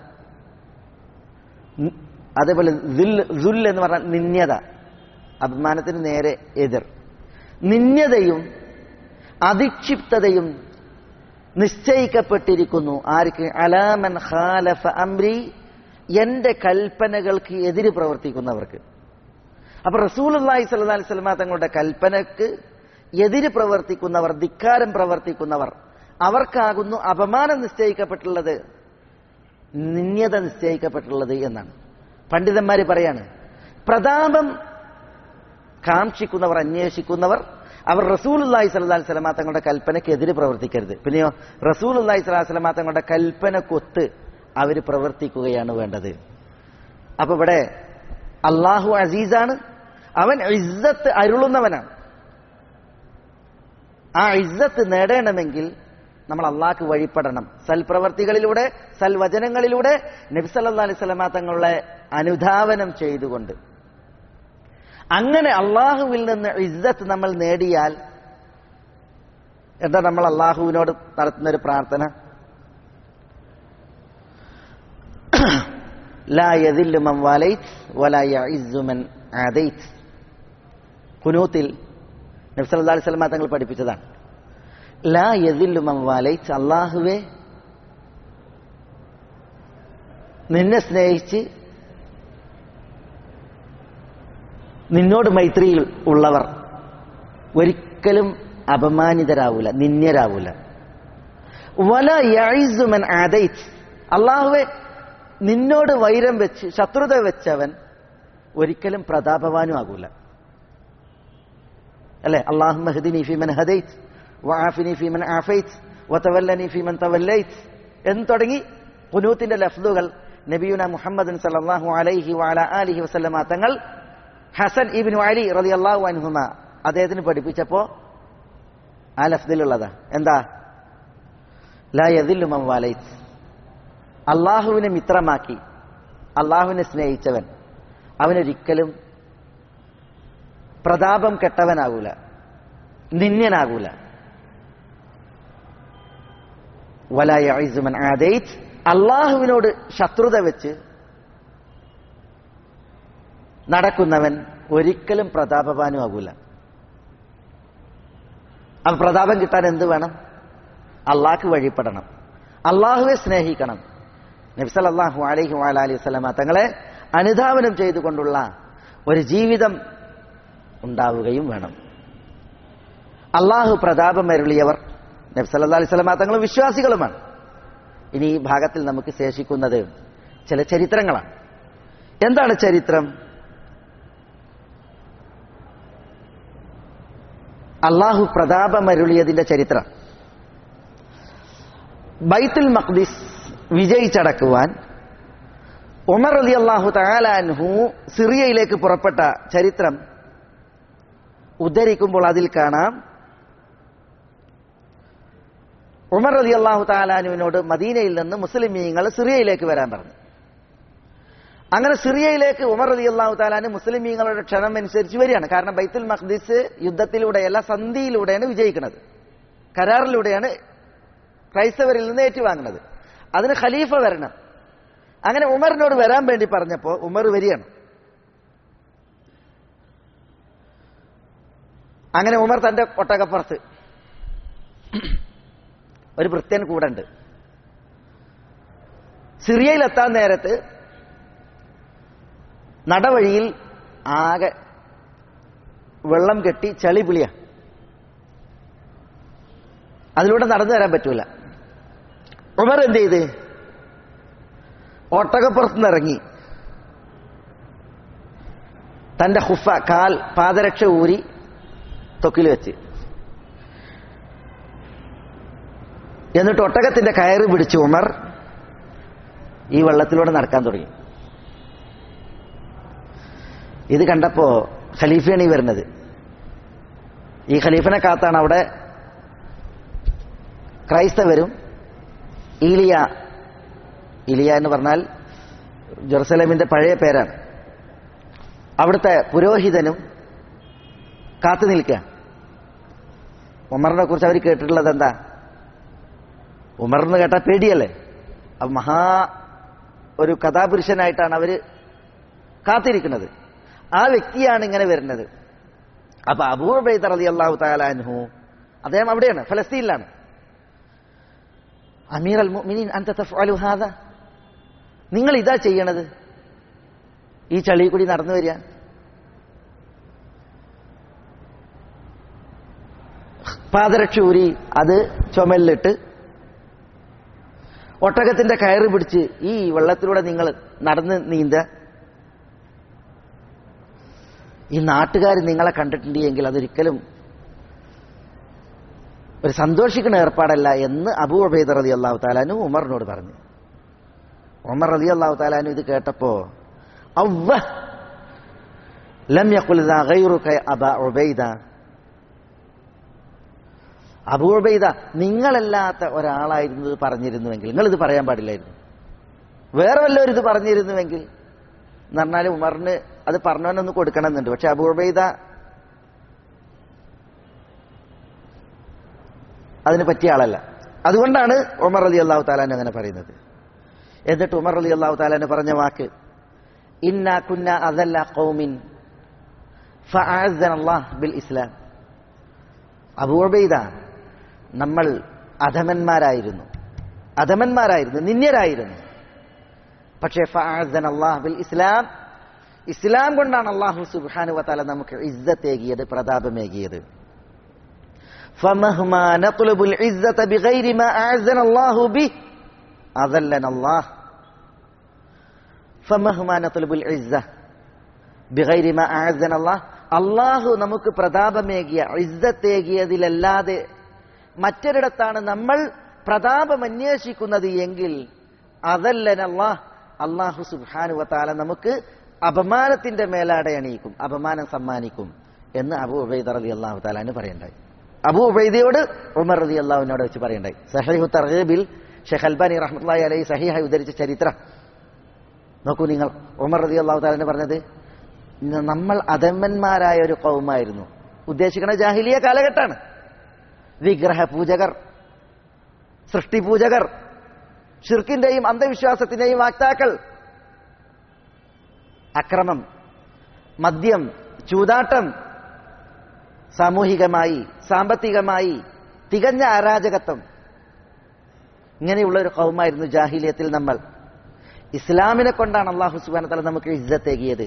B: അതേപോലെ ദുൽ എന്ന് പറഞ്ഞാൽ നിന്യത, അപമാനത്തിന് നേരെ എതിർ. നിന്യതയും അധിക്ഷിപ്തതയും നിശ്ചയിക്കപ്പെട്ടിരിക്കുന്നു ആർക്ക്? അലാമൻ ഖാലഫ അംരി, എന്റെ കൽപ്പനകൾക്ക് എതിര് പ്രവർത്തിക്കുന്നവർക്ക്. അപ്പൊ റസൂലുള്ളാഹി സ്വല്ലല്ലാഹി അലൈഹി വസല്ലം തങ്ങളുടെ കൽപ്പനക്ക് എതിര് പ്രവർത്തിക്കുന്നവർ, ധിക്കാരം പ്രവർത്തിക്കുന്നവർ, അവർക്കാകുന്നു അപമാനം നിശ്ചയിക്കപ്പെട്ടുള്ളത്, നിന്യത നിശ്ചയിക്കപ്പെട്ടുള്ളത് എന്നാണ് പണ്ഡിതന്മാര് പറയാണ്. പ്രതാപം കാക്ഷിക്കുന്നവർ, അന്വേഷിക്കുന്നവർ, അവർ റസൂലുള്ളാഹി സ്വല്ലല്ലാഹി അലൈഹി വസല്ലം തങ്ങളുടെ കൽപ്പനയ്ക്ക് എതിര് പ്രവർത്തിക്കരുത്. പിന്നെയോ റസൂലുള്ളാഹി സ്വല്ലല്ലാഹി അലൈഹി വസല്ലം തങ്ങളുടെ കൽപ്പനക്കൊത്ത് അവർ പ്രവർത്തിക്കുകയാണ് വേണ്ടത്. അപ്പൊ ഇവിടെ അള്ളാഹു അസീസാണ്, അവൻ ഇസ്സത്ത് അരുളുന്നവനാണ്. ആ ഇസ്സത്ത് നേടണമെങ്കിൽ നമ്മൾ അള്ളാഹ്ക്ക് വഴിപ്പെടണം, സൽപ്രവർത്തികളിലൂടെ, സൽവചനങ്ങളിലൂടെ, നബി സല്ലല്ലാഹു അലൈഹി വസല്ലം തങ്ങളെ അനുധാവനം ചെയ്തുകൊണ്ട്. അങ്ങനെ അള്ളാഹുവിൽ നിന്ന് ഇസ്സത്ത് നമ്മൾ നേടിയാൽ എന്താ നമ്മൾ അള്ളാഹുവിനോട് നടത്തുന്നൊരു പ്രാർത്ഥന? ലാ യദില്ലു മൻ വാലൈത് വലാ യഇസ്സു മൻ ആദൈത്. ഖുനൂത്തിൽ നബി സല്ലല്ലാഹു അലൈഹി വസല്ലം തങ്ങൾ പഠിപ്പിച്ചതാണ്. ലാ യദില്ലു മൻ വാലൈത്, അല്ലാഹുവേ നിന്നെ സ്നേഹിച്ച് നിന്നോട് മൈത്രിയിൽ ഉള്ളവർ ഒരിക്കലും അപമാനിതരാവൂല, നിന്യരാവൂല. വലാ യഇസ്സു മൻ ആദൈത്, അല്ലാഹുവേ നിന്നോട് വൈരം വെച്ച് ശത്രുത വെച്ചവൻ ഒരിക്കലും പ്രതാപവാനും ആകൂല. അല്ലെ? അല്ലാഹുമ്മ ഹ്ദിനി ഫീമൻ ഹദൈത് വആഫിനി ഫീമൻ ആഫൈത് വതവല്ലനി ഫീമൻ തവല്ലൈത് എന്ന് തുടങ്ങി ഖുനൂത്തിന്റെ ലഫ്ലുകൾ നബിയുന മുഹമ്മദൻ സല്ലല്ലാഹു അലൈഹി വഅലാ ആലിഹി വസല്ലമ തങ്ങൾ ഹസൻ ഇബ്നു അലി റളിയല്ലാഹു അൻഹുമ അദ്ദേഹത്തിന് പഠിപ്പിച്ചപ്പോ ആ ലഫ്ദിലുള്ളതാ. എന്താ? ലാ യദില്ലു മൻ വാലൈത്, അള്ളാഹുവിനെ മിത്രമാക്കി അള്ളാഹുവിനെ സ്നേഹിച്ചവൻ അവനൊരിക്കലും പ്രതാപം കെട്ടവനാകൂല, നിന്യനാകൂല. വലാ യഇസ്സു മൻ ആദൈത്, അള്ളാഹുവിനോട് ശത്രുത വെച്ച് നടക്കുന്നവൻ ഒരിക്കലും പ്രതാപവാനും ആകൂല. അപ്പൊ പ്രതാപം കിട്ടാൻ എന്ത് വേണം? അള്ളാഹ്ക്ക് വഴിപ്പെടണം, അള്ളാഹുവെ സ്നേഹിക്കണം, നബി സല്ലല്ലാഹു അലൈഹി വഅലിഹി വസല്ലമ തങ്ങളെ അനുധാവനം ചെയ്തുകൊണ്ടുള്ള ഒരു ജീവിതം ഉണ്ടാവുകയും വേണം. അള്ളാഹു പ്രതാപം അരുളിയവർ നബി സല്ലല്ലാഹു അലൈഹി വസല്ലമ തങ്ങൾ വിശ്വാസികളുമാണ്. ഇനി ഈ ഭാഗത്തിൽ നമുക്ക് ശേഷിക്കുന്നത് ചില ചരിത്രങ്ങളാണ്. എന്താണ് ചരിത്രം? അള്ളാഹു പ്രതാപമരുളിയതിന്റെ ചരിത്രം. ബൈത്തുൽ മഖ്ദിസ് വിജയിച്ചടക്കുവാൻ ഉമർ റളിയല്ലാഹു തആല അൻഹു സിറിയയിലേക്ക് പുറപ്പെട്ട ചരിത്രം ഉദ്ധരിക്കുമ്പോൾ അതിൽ കാണാം, ഉമർ റളിയല്ലാഹു തആല അൻഹുവിനോട് മദീനയിൽ നിന്ന് മുസ്ലിമീങ്ങൾ സിറിയയിലേക്ക് വരാൻ പറഞ്ഞു. അങ്ങനെ സിറിയയിലേക്ക് ഉമർ റളിയല്ലാഹു തആല അൻഹു മുസ്ലിമീങ്ങളുടെ ക്ഷണം അനുസരിച്ച് വരികയാണ്. കാരണം ബൈത്തുൽ മഖ്ദിസ് യുദ്ധത്തിലൂടെയല്ല, സന്ധിയിലൂടെയാണ് വിജയിക്കുന്നത്, കരാറിലൂടെയാണ് ക്രൈസ്തവരിൽ നിന്ന് ഏറ്റുവാങ്ങുന്നത്. അതിന് ഖലീഫ വരണം. അങ്ങനെ ഉമറിനോട് വരാൻ വേണ്ടി പറഞ്ഞപ്പോൾ ഉമർ വരികയാണ്. അങ്ങനെ ഉമർ തന്റെ ഒട്ടകപ്പുറത്ത്, ഒരു ഭൃത്യൻ കൂടെ ഉണ്ട്. സിറിയയിലെത്താൻ നേരത്ത് നടവഴിയിൽ ആകെ വെള്ളം കെട്ടി ചളി പിളിയ, അതിലൂടെ നടന്നു വരാൻ പറ്റൂല. ഉമർ എന്ത് ചെയ്ത് ഒട്ടകപ്പുറത്തുനിന്ന് ഇറങ്ങി തന്റെ ഹുഫ പാദരക്ഷ ഊരി തൊക്കിൽ വെച്ച്, എന്നിട്ട് ഒട്ടകത്തിന്റെ കയറ് പിടിച്ച് ഉമർ ഈ വെള്ളത്തിലൂടെ നടക്കാൻ തുടങ്ങി. ഇത് കണ്ടപ്പോ ഖലീഫയാണ് ഈ വരുന്നത്. ഈ ഖലീഫിനെ കാത്താണ് അവിടെ ക്രൈസ്തവരും ഈലിയ എന്ന് പറഞ്ഞാൽ ജെറുസലേമിന്റെ പഴയ പേരാണ്, അവിടുത്തെ പുരോഹിതനും കാത്തു നിൽക്കുക. ഉമറിനെ കുറിച്ച് അവർ കേട്ടിട്ടുള്ളത് എന്താ? ഉമർന്ന് കേട്ടാ പേടിയല്ലേ? മഹാ ഒരു കഥാപുരുഷനായിട്ടാണ് അവര് കാത്തിരിക്കുന്നത്. ആ വ്യക്തിയാണ് ഇങ്ങനെ വരുന്നത്. അപ്പൊ അബൂ ഉബൈദ റളിയല്ലാഹു തആല അൻഹു അദ്ദേഹം അവിടെയാണ്, ഫലസ്തീനിലാണ്. അമീർ അൽ മുഅ്മിനീൻ അൻത തഫ്അലു ഹാദാ, നിങ്ങൾ ഇതാ ചെയ്യണത്, ഈ ചളി കൂടി നടന്നു വരിക. പാദരക്ഷൂരി അത് ചുമലിലിട്ട് ഒട്ടകത്തിന്റെ കയറ് പിടിച്ച് ഈ വെള്ളത്തിലൂടെ നിങ്ങൾ നടന്ന് നീന്ത. ഈ നാട്ടുകാർ നിങ്ങളെ കണ്ടിട്ടുണ്ടെങ്കിൽ അതൊരിക്കലും ഒരു സന്തോഷിക്കുന്ന ഏർപ്പാടല്ല എന്ന് അബൂ ഉബൈദ റളിയല്ലാഹു തആല അൻഹു ഉമറിനോട് പറഞ്ഞു. ഉമർ റളിയല്ലാഹു തആല അൻഹു ഇത് കേട്ടപ്പോ അവ്വ ലം യഖുൽ ദാ ഗൈറുക അബാ ഉബൈദ, അബൂ ഉബൈദ നിങ്ങളല്ലാത്ത ഒരാളായിരുന്നു പറഞ്ഞിരുന്നുവെങ്കിൽ, നിങ്ങളിത് പറയാൻ പാടില്ലായിരുന്നു, വേറെ വല്ലവരും ഇത് പറഞ്ഞിരുന്നുവെങ്കിൽ എന്ന് പറഞ്ഞാൽ ഉമറിന് അത് പറഞ്ഞവനൊന്ന് കൊടുക്കണമെന്നുണ്ട്. പക്ഷെ അബൂ ഉബൈദ അതിന് പറ്റിയ ആളല്ല. അതുകൊണ്ടാണ് ഉമർ റളിയല്ലാഹു തആല അങ്ങനെ പറയുന്നത്. എന്നിട്ട് ഉമർ റളിയല്ലാഹു തആല പറഞ്ഞ വാക്ക് ഇന്നാ കുന്നാ അദല്ല ഖൗമിൻ ഫഅഅസ്സന അല്ലാഹ് ബിൽ ഇസ്ലാം. അബൂ ഉബൈദ നമ്മൾ അധമന്മാരായിരുന്നു, നിന്ദ്യരായിരുന്നു. പക്ഷേ ഫഅഅസ്സന അല്ലാഹ് ബിൽ ഇസ്ലാം, ഇസ്ലാം കൊണ്ടാണ് അല്ലാഹു സുബ്ഹാനഹു വ തആല നമുക്ക് ഇസ്സത്തേകിയത്, പ്രതാപമേകിയത്. ഫമഹ്മാ നത്ലുബുൽ ഇസ്സത ബിഗൈരി മാ അഅസ്സന അല്ലാഹു ബിഹി അദല്ലന അല്ലാഹ്. ഫമഹ്മാ നത്ലുബുൽ ഇസ്സ ബിഗൈരി മാ അഅസ്സന അല്ലാഹ്, അല്ലാഹു നമുക്ക് പ്രതാപമേകിയ ഇസ്സത്തേകിയതിലല്ലാതെ മറ്റൊരിടത്താണ് നമ്മൾ പ്രതാപം അന്വേഷിക്കുന്നത് എങ്കിൽ അതല്ലന അല്ലാഹ്, അല്ലാഹു സുബ്ഹാനഹു വ തആല നമുക്ക് അപമാനത്തിന്റെ മേലാടെ അണിയിക്കും, അപമാനം സമ്മാനിക്കും എന്ന് അബൂ ഉബൈദ റളിയല്ലാഹു തആല അൻഹു പറയണ്ടായി. അബൂ ഉബൈദയോട് ഉമർ റളിയല്ലാഹു അൻഹുവിനോട് വെച്ച് പറയണ്ടായി. സഹീഹു തർഗീബിൽ ഷെയ്ഖ് അൽബാനി റഹ്മത്തുള്ളാഹി അലൈഹി സഹീഹായി ഉദ്ധരിച്ച ചരിത്രം നോക്കൂ നിങ്ങൾ. ഉമർ റളിയല്ലാഹു തആല അൻഹു പറഞ്ഞത് നമ്മൾ അധമന്മാരായ ഒരു ഖൗമായിരുന്നു. ഉദ്ദേശിക്കുന്ന ജാഹിലിയ കാലഘട്ടമാണ്. വിഗ്രഹ പൂജകർ, സൃഷ്ടി പൂജകർ, ശിർക്കിന്റെയും അന്ധവിശ്വാസത്തിന്റെയും വാക്താക്കൾ, അക്രമം, മദ്യം, ചൂതാട്ടം, സാമൂഹികമായി സാമ്പത്തികമായി തികഞ്ഞ അരാജകത്വം, ഇങ്ങനെയുള്ള ഒരു ഖൗമായിരുന്നു ജാഹിലിയത്തിൽ നമ്മൾ. ഇസ്ലാമിനെ കൊണ്ടാണ് അല്ലാഹു സുബ്ഹാനഹു വ തആല നമുക്ക് ഇസ്സത്തേകിയത്.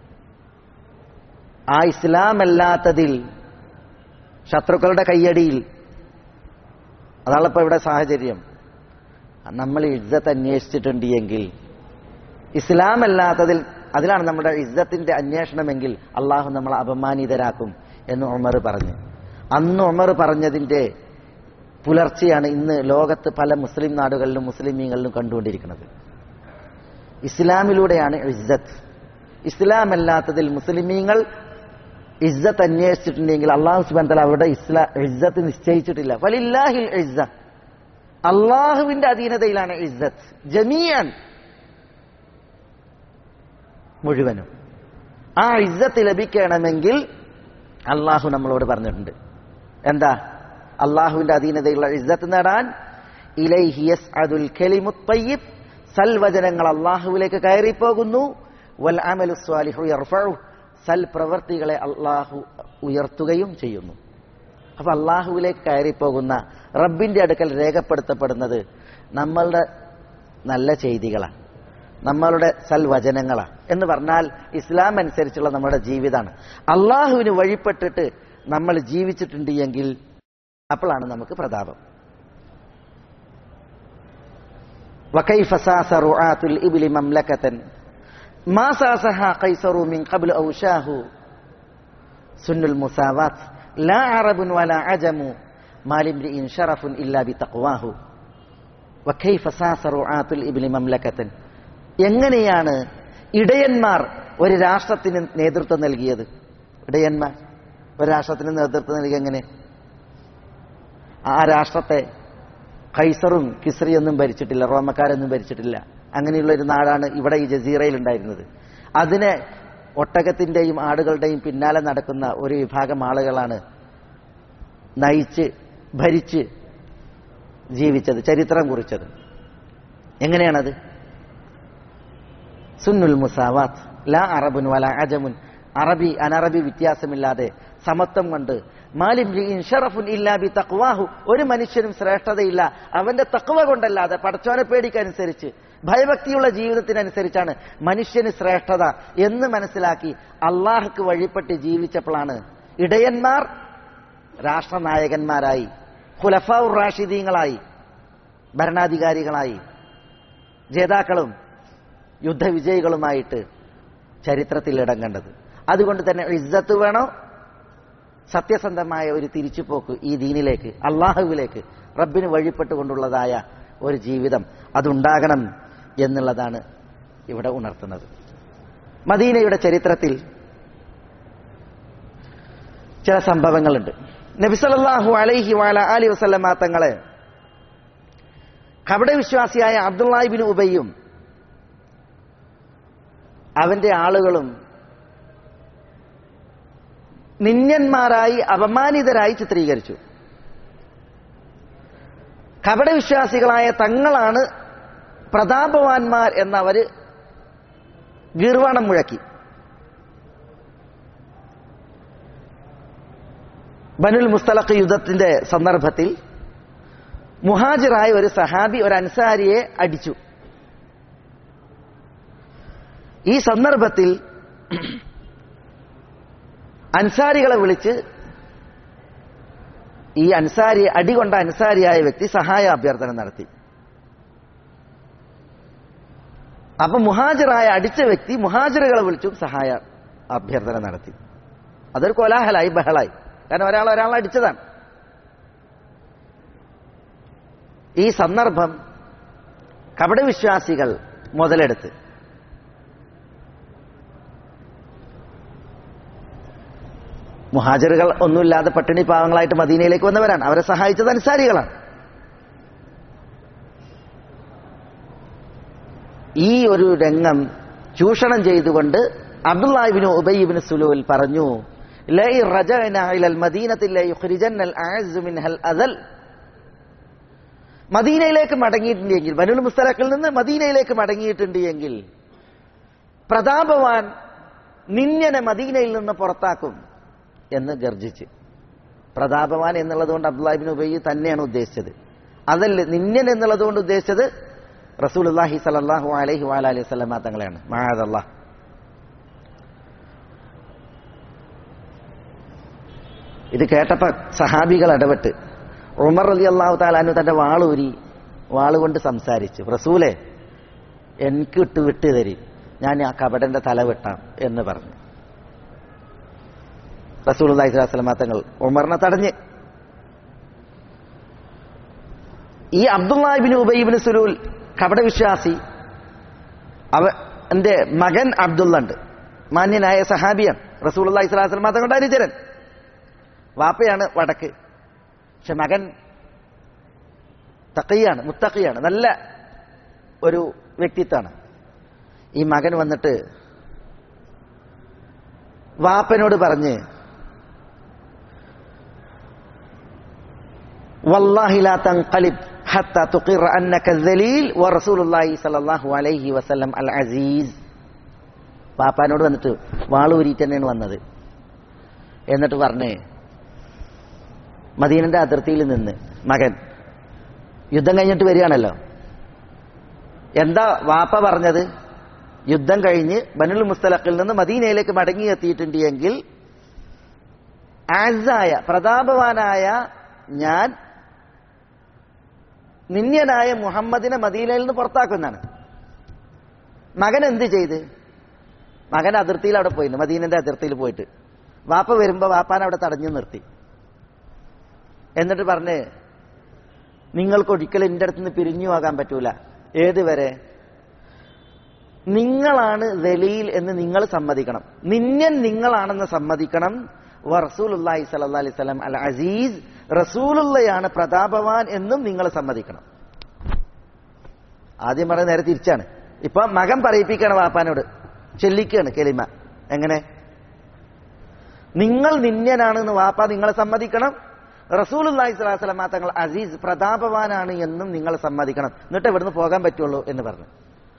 B: ആ ഇസ്ലാം അല്ലാത്തതിൽ, ശത്രുക്കളുടെ കയ്യടിയിൽ, അതാണിപ്പോ ഇവിടെ സാഹചര്യം. നമ്മൾ ഇസ്സത്ത് അന്വേഷിച്ചിട്ടുണ്ട് എങ്കിൽ, ഇസ്ലാം അല്ലാത്തതിൽ അതിലാണ് നമ്മുടെ ഇസ്സത്തിന്റെ അന്വേഷണമെങ്കിൽ അള്ളാഹു നമ്മളെ അപമാനിതരാക്കും എന്ന് ഉമർ പറഞ്ഞു. അന്ന് ഉമർ പറഞ്ഞതിന്റെ പുലർച്ചെയാണ് ഇന്ന് ലോകത്ത് പല മുസ്ലിം നാടുകളിലും മുസ്ലിമീങ്ങളിലും കണ്ടുകൊണ്ടിരിക്കുന്നത്. ഇസ്ലാമിലൂടെയാണ് ഇസ്സത്ത്. ഇസ്ലാം അല്ലാത്തതിൽ മുസ്ലിമീങ്ങൾ ഇസ്സത്ത് അന്വേഷിച്ചിട്ടുണ്ടെങ്കിൽ അള്ളാഹു സുബ്ഹാനഹു വ തആല അവിടെ ഇസ്സത്ത് നിശ്ചയിച്ചിട്ടില്ല. വലില്ലാഹിൽ ഇസ്സ, അള്ളാഹുവിന്റെ അധീനതയിലാണ് ഇസ്സത്ത് ജമീഅൻ, മുഴുവനും. ആ ഇസ്സത്ത് ലഭിക്കണമെങ്കിൽ അള്ളാഹു നമ്മളോട് പറഞ്ഞിട്ടുണ്ട്. എന്താ? അള്ളാഹുവിന്റെ അധീനതയുള്ള ഇസ്സത്ത് നേടാൻ ഇലൈഹി യസ്അദുൽ കലിമുത് തയ്യിബ്, സൽവചനങ്ങൾ അള്ളാഹുവിലേക്ക് കയറിപ്പോകുന്നു. വൽ അമലു സ്വാലിഹു യർഫഉ, സൽപ്രവർത്തികളെ അള്ളാഹു ഉയർത്തുകയും ചെയ്യുന്നു. അപ്പൊ അള്ളാഹുവിലേക്ക് കയറിപ്പോകുന്ന റബ്ബിന്റെ അടുക്കൽ രേഖപ്പെടുത്തപ്പെടുന്നത് നമ്മളുടെ നല്ല ചെയ്തികളാണ്, നമ്മളുടെ സൽവചനങ്ങളാണ്. എന്ന് പറഞ്ഞാൽ ഇസ്ലാം അനുസരിച്ചുള്ള നമ്മുടെ ജീവിതമാണ്. അള്ളാഹുവിന് വഴിപ്പെട്ടിട്ട് നമ്മൾ ജീവിച്ചിട്ടുണ്ട് എങ്കിൽ അപ്പോഴാണ് നമുക്ക് പ്രതാപം. وكيف ساس رعاة الإبل مملكة ما ساسها قيصر من قبل أوشاه سن المساواة لا عرب ولا عجم ما لامرئ شرف إلا بتقواه وكيف ساس رعاة الإبل مملكة. എങ്ങനെയാണ് ഇടയന്മാർ ഒരു രാഷ്ട്രത്തിന് നേതൃത്വം നൽകിയത്? ഇടയന്മാർ ഒരു രാഷ്ട്രത്തിന് നേതൃത്വം നൽകി എങ്ങനെ? ആ രാഷ്ട്രത്തെ കൈസറും കിസ്രിയൊന്നും ഭരിച്ചിട്ടില്ല, റോമക്കാരൊന്നും ഭരിച്ചിട്ടില്ല. അങ്ങനെയുള്ള ഒരു നാടാണ് ഇവിടെ ഈ ജസീറയിൽ ഉണ്ടായിരുന്നത്. അതിനെ ഒട്ടകത്തിന്റെയും ആടുകളുടെയും പിന്നാലെ നടക്കുന്ന ഒരു വിഭാഗം ആളുകളാണ് നയിച്ച് ഭരിച്ച് ജീവിച്ചത്, ചരിത്രം കുറിച്ചത്. എങ്ങനെയാണത്? സുന്നുൽ മുസാവാത്ത് ലാ അറബുൻ വലാ അജമുൻ, അറബി അനറബി വ്യത്യാസമില്ലാതെ സമത്വം കൊണ്ട്. മാലിംരിഇൻ ഷറഫുൻ ഇല്ലാ ബി തഖ്വാഹു, ഒരു മനുഷ്യനും ശ്രേഷ്ഠതയില്ല അവന്റെ തഖ്വ കൊണ്ടല്ലാതെ. പടച്ചോനെ പേടിക്കനുസരിച്ച് ഭയഭക്തിയുള്ള ജീവിതത്തിനനുസരിച്ചാണ് മനുഷ്യന് ശ്രേഷ്ഠത എന്ന് മനസ്സിലാക്കി അള്ളാഹുക്ക് വഴിപ്പെട്ട് ജീവിച്ചപ്പോഴാണ് ഇടയന്മാർ രാഷ്ട്രനായകന്മാരായി, ഖുലഫാഉർ റാഷിദീങ്ങളായി, ഭരണാധികാരികളായി, ജേതാക്കളും യുദ്ധവിജയികളുമായിട്ട് ചരിത്രത്തിൽ ഇടം കണ്ടത്. അതുകൊണ്ട് തന്നെ ഇസ്സത്ത് വേണോ, സത്യസന്ധമായ ഒരു തിരിച്ചുപോക്ക് ഈ ദീനിലേക്ക്, അള്ളാഹുവിലേക്ക്, റബ്ബിന് വഴിപ്പെട്ടുകൊണ്ടുള്ളതായ ഒരു ജീവിതം അതുണ്ടാകണം എന്നുള്ളതാണ് ഇവിടെ ഉണർത്തുന്നത്. മദീനയുടെ ചരിത്രത്തിൽ ചില സംഭവങ്ങളുണ്ട്. നബി സല്ലല്ലാഹു അലൈഹി വഅലൈഹി വസല്ലമ തങ്ങളെ കപടവിശ്വാസിയായ അബ്ദുല്ലാഹി ഇബ്നു ഉബയ്യും അവന്റെ ആളുകളും നിന്യന്മാരായി അപമാനിതരായി ചിത്രീകരിച്ചു. കപടവിശ്വാസികളായ തങ്ങളാണ് പ്രതാപവാന്മാർ എന്നവര് ഗീർവാണം മുഴക്കി. ബനുൽ മുസ്തലഖ് യുദ്ധത്തിന്റെ സന്ദർഭത്തിൽ മുഹാജിറായ ഒരു സഹാബി ഒരു അൻസാരിയെ അടിച്ചു. ഈ സന്ദർഭത്തിൽ അൻസാരികളെ വിളിച്ച് ഈ അടികൊണ്ട അൻസാരിയായ വ്യക്തി സഹായ അഭ്യർത്ഥന നടത്തി. അപ്പൊ മുഹാജിറായ അടിച്ച വ്യക്തി മുഹാജിറുകളെ വിളിച്ചും സഹായ അഭ്യർത്ഥന നടത്തി. അതൊരു കോലാഹലായി, ബഹളായി. കാരണം ഒരാളെ അടിച്ചതാണ്. ഈ സന്ദർഭം കപടവിശ്വാസികൾ മുതലെടുത്ത് മുഹാജിറുകൾ ഒന്നുമില്ലാതെ പട്ടിണി പാവങ്ങളായിട്ട് മദീനയിലേക്ക് വന്നവരാണ്. അവരെ സഹായിച്ചത് അൻസാരികളാണ്. ഈ ഒരു രംഗം ചൂഷണം ചെയ്തുകൊണ്ട് അബ്ദുല്ലാഹി ഇബ്നു ഉബയ്യ് ഇബ്നു സുലൂൽ പറഞ്ഞു, ലൈ റജഅനാ ഇലൽ മദീനത്തി ലയുഖ്രിജന്നൽ അഅസ്സു മിൻഹൽ അദൽ. മദീനയിലേക്ക് മടങ്ങിയിട്ടുണ്ടെങ്കിൽ, ബനുൽ മുസ്തലഖിൽ നിന്ന് മദീനയിലേക്ക് മടങ്ങിയിട്ടുണ്ട് എങ്കിൽ പ്രതാപവാൻ നിന്യനെ മദീനയിൽ നിന്ന് പുറത്താക്കും എന്ന് ഗർജിച്ച്. പ്രതാപവാൻ എന്നുള്ളത് കൊണ്ട് അബ്ദുല്ലാഹി ഇബ്നു ഉബയ്യ് തന്നെയാണ് ഉദ്ദേശിച്ചത്. അതല്ല, നിന്യൻ എന്നുള്ളത് കൊണ്ട് ഉദ്ദേശിച്ചത് റസൂലുള്ളാഹി സ്വല്ലല്ലാഹു അലൈഹി വഅലൈഹി വസല്ലമ തങ്ങളെയാണ്. മഅദല്ലാഹ്. ഇത് കേട്ടപ്പോൾ സഹാബികൾ ഇടപെട്ട് ഉമർ റളിയല്ലാഹു തആല അൻഹു തന്റെ വാളുകൊണ്ട് സംസാരിച്ചു. റസൂലേ, എനിക്ക് വിട്ടു തരി, ഞാൻ ആ കപടന്റെ തല വെട്ടാം എന്ന് പറഞ്ഞു. റസൂലുള്ളാഹി സ്വല്ലല്ലാഹു അലൈഹി വസല്ലം തങ്ങൾ ഉമറിനെ തടഞ്ഞ്. ഈ അബ്ദുല്ലാഹി ഇബ്നു ഉബയ്യ് ഇബ്നു സുലൂൽ കപടവിശ്വാസി, അവന്റെ മകൻ അബ്ദുള്ള ഉണ്ട്, മാന്യനായ സഹാബിയാണ്, റസൂലുള്ളാഹി സ്വല്ലല്ലാഹു അലൈഹി വസല്ലം തങ്ങളുടെ അനുചരൻ. വാപ്പയാണ് വടക്ക്, പക്ഷെ മകൻ തഖിയാണ്, മുത്തഖിയാണ്, നല്ല ഒരു വ്യക്തിത്വമാണ്. ഈ മകൻ വന്നിട്ട് വാപ്പനോട് പറഞ്ഞ്, വല്ലാഹി ലാ തൻഖലിബ് ഹത്താ തുഖിറ അന്നക ദലീൽ വറസൂലുള്ളാഹി സ്വല്ലല്ലാഹു അലൈഹി വസല്ലം അൽ അസീസ്. വാപ്പാനോട് വന്നിട്ട് വാളൂരിട്ട് തന്നെയാണ് വന്നത്. എന്നിട്ട് പറഞ്ഞേ, മദീനന്റെ അതിർത്തിയിൽ നിന്ന് മകൻ യുദ്ധം കഴിഞ്ഞിട്ട് വരികയാണല്ലോ, എന്താ വാപ്പ പറഞ്ഞത്? യുദ്ധം കഴിഞ്ഞ് ബനുൽ മുസ്തലഖിൽ നിന്ന് മദീനയിലേക്ക് മടങ്ങിയെത്തിയിട്ടുണ്ട് എങ്കിൽ ആസായ പ്രതാപവാനായ ഞാൻ നിന്യനായ മുഹമ്മദിനെ മദീനയിൽ നിന്ന് പുറത്താക്കുന്നതാണ്. മകൻ എന്ത് ചെയ്ത്? മകൻ അതിർത്തിയിൽ അവിടെ പോയിട്ടുണ്ട്, മദീനന്റെ അതിർത്തിയിൽ പോയിട്ട് വാപ്പ വരുമ്പോ വാപ്പാൻ അവിടെ തടഞ്ഞു നിർത്തി. എന്നിട്ട് പറഞ്ഞ്, നിങ്ങൾക്ക് ഒരിക്കലും എന്റെ അടുത്ത് നിന്ന് പിരിഞ്ഞു പോകാൻ പറ്റൂല. ഏതുവരെ? നിങ്ങളാണ് ദലീൽ എന്ന് നിങ്ങൾ സമ്മതിക്കണം, നിന്യൻ നിങ്ങളാണെന്ന് സമ്മതിക്കണം. റസൂലുള്ളാഹി സ്വല്ലല്ലാഹി അലൈഹി വസല്ലം അൽ അസീസ്, റസൂലുള്ളയാണ് പ്രതാപവാൻ എന്നും നിങ്ങൾ സമ്മതിക്കണം. ആദ്യം പറഞ്ഞ നേരെ തിരിച്ചാണ്. ഇപ്പൊ മകൻ പറയിപ്പിക്കാണ് വാപ്പാനോട്, ചൊല്ലിക്കാണ് കെലിമ. എങ്ങനെ? നിങ്ങൾ നിന്യനാണെന്ന് വാപ്പ നിങ്ങളെ സമ്മതിക്കണം, റസൂലുള്ളാഹി സ്വല്ലല്ലാഹി അലൈഹി വസല്ലം തങ്ങൾ അസീസ് പ്രതാപവാനാണ് എന്നും നിങ്ങൾ സമ്മതിക്കണം, എന്നിട്ട് ഇവിടുന്ന് പോകാൻ പറ്റുള്ളൂ എന്ന് പറഞ്ഞു.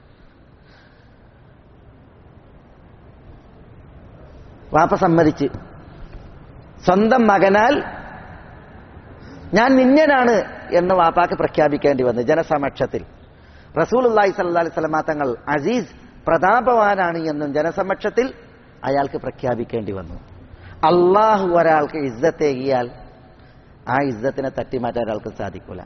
B: വാപ്പ സമ്മതിച്ച്. സ്വന്തം മകനാൽ ഞാൻ നിന്യനാണ് എന്ന് വാപ്പാക്ക് പ്രഖ്യാപിക്കേണ്ടി വന്നു ജനസമക്ഷത്തിൽ. റസൂലുള്ളാഹി സ്വല്ലല്ലാഹി അലൈഹി വസല്ലം തങ്ങൾ അസീസ് പ്രതാപവാനാണ് എന്നും ജനസമക്ഷത്തിൽ അയാൾക്ക് പ്രഖ്യാപിക്കേണ്ടി വന്നു. അള്ളാഹു ഒരാൾക്ക് ഇസ്സത്തേകിയാൽ ആ ഇസ്സത്തിനെ തട്ടിമാറ്റാൻ ഒരാൾക്ക് സാധിക്കൂല.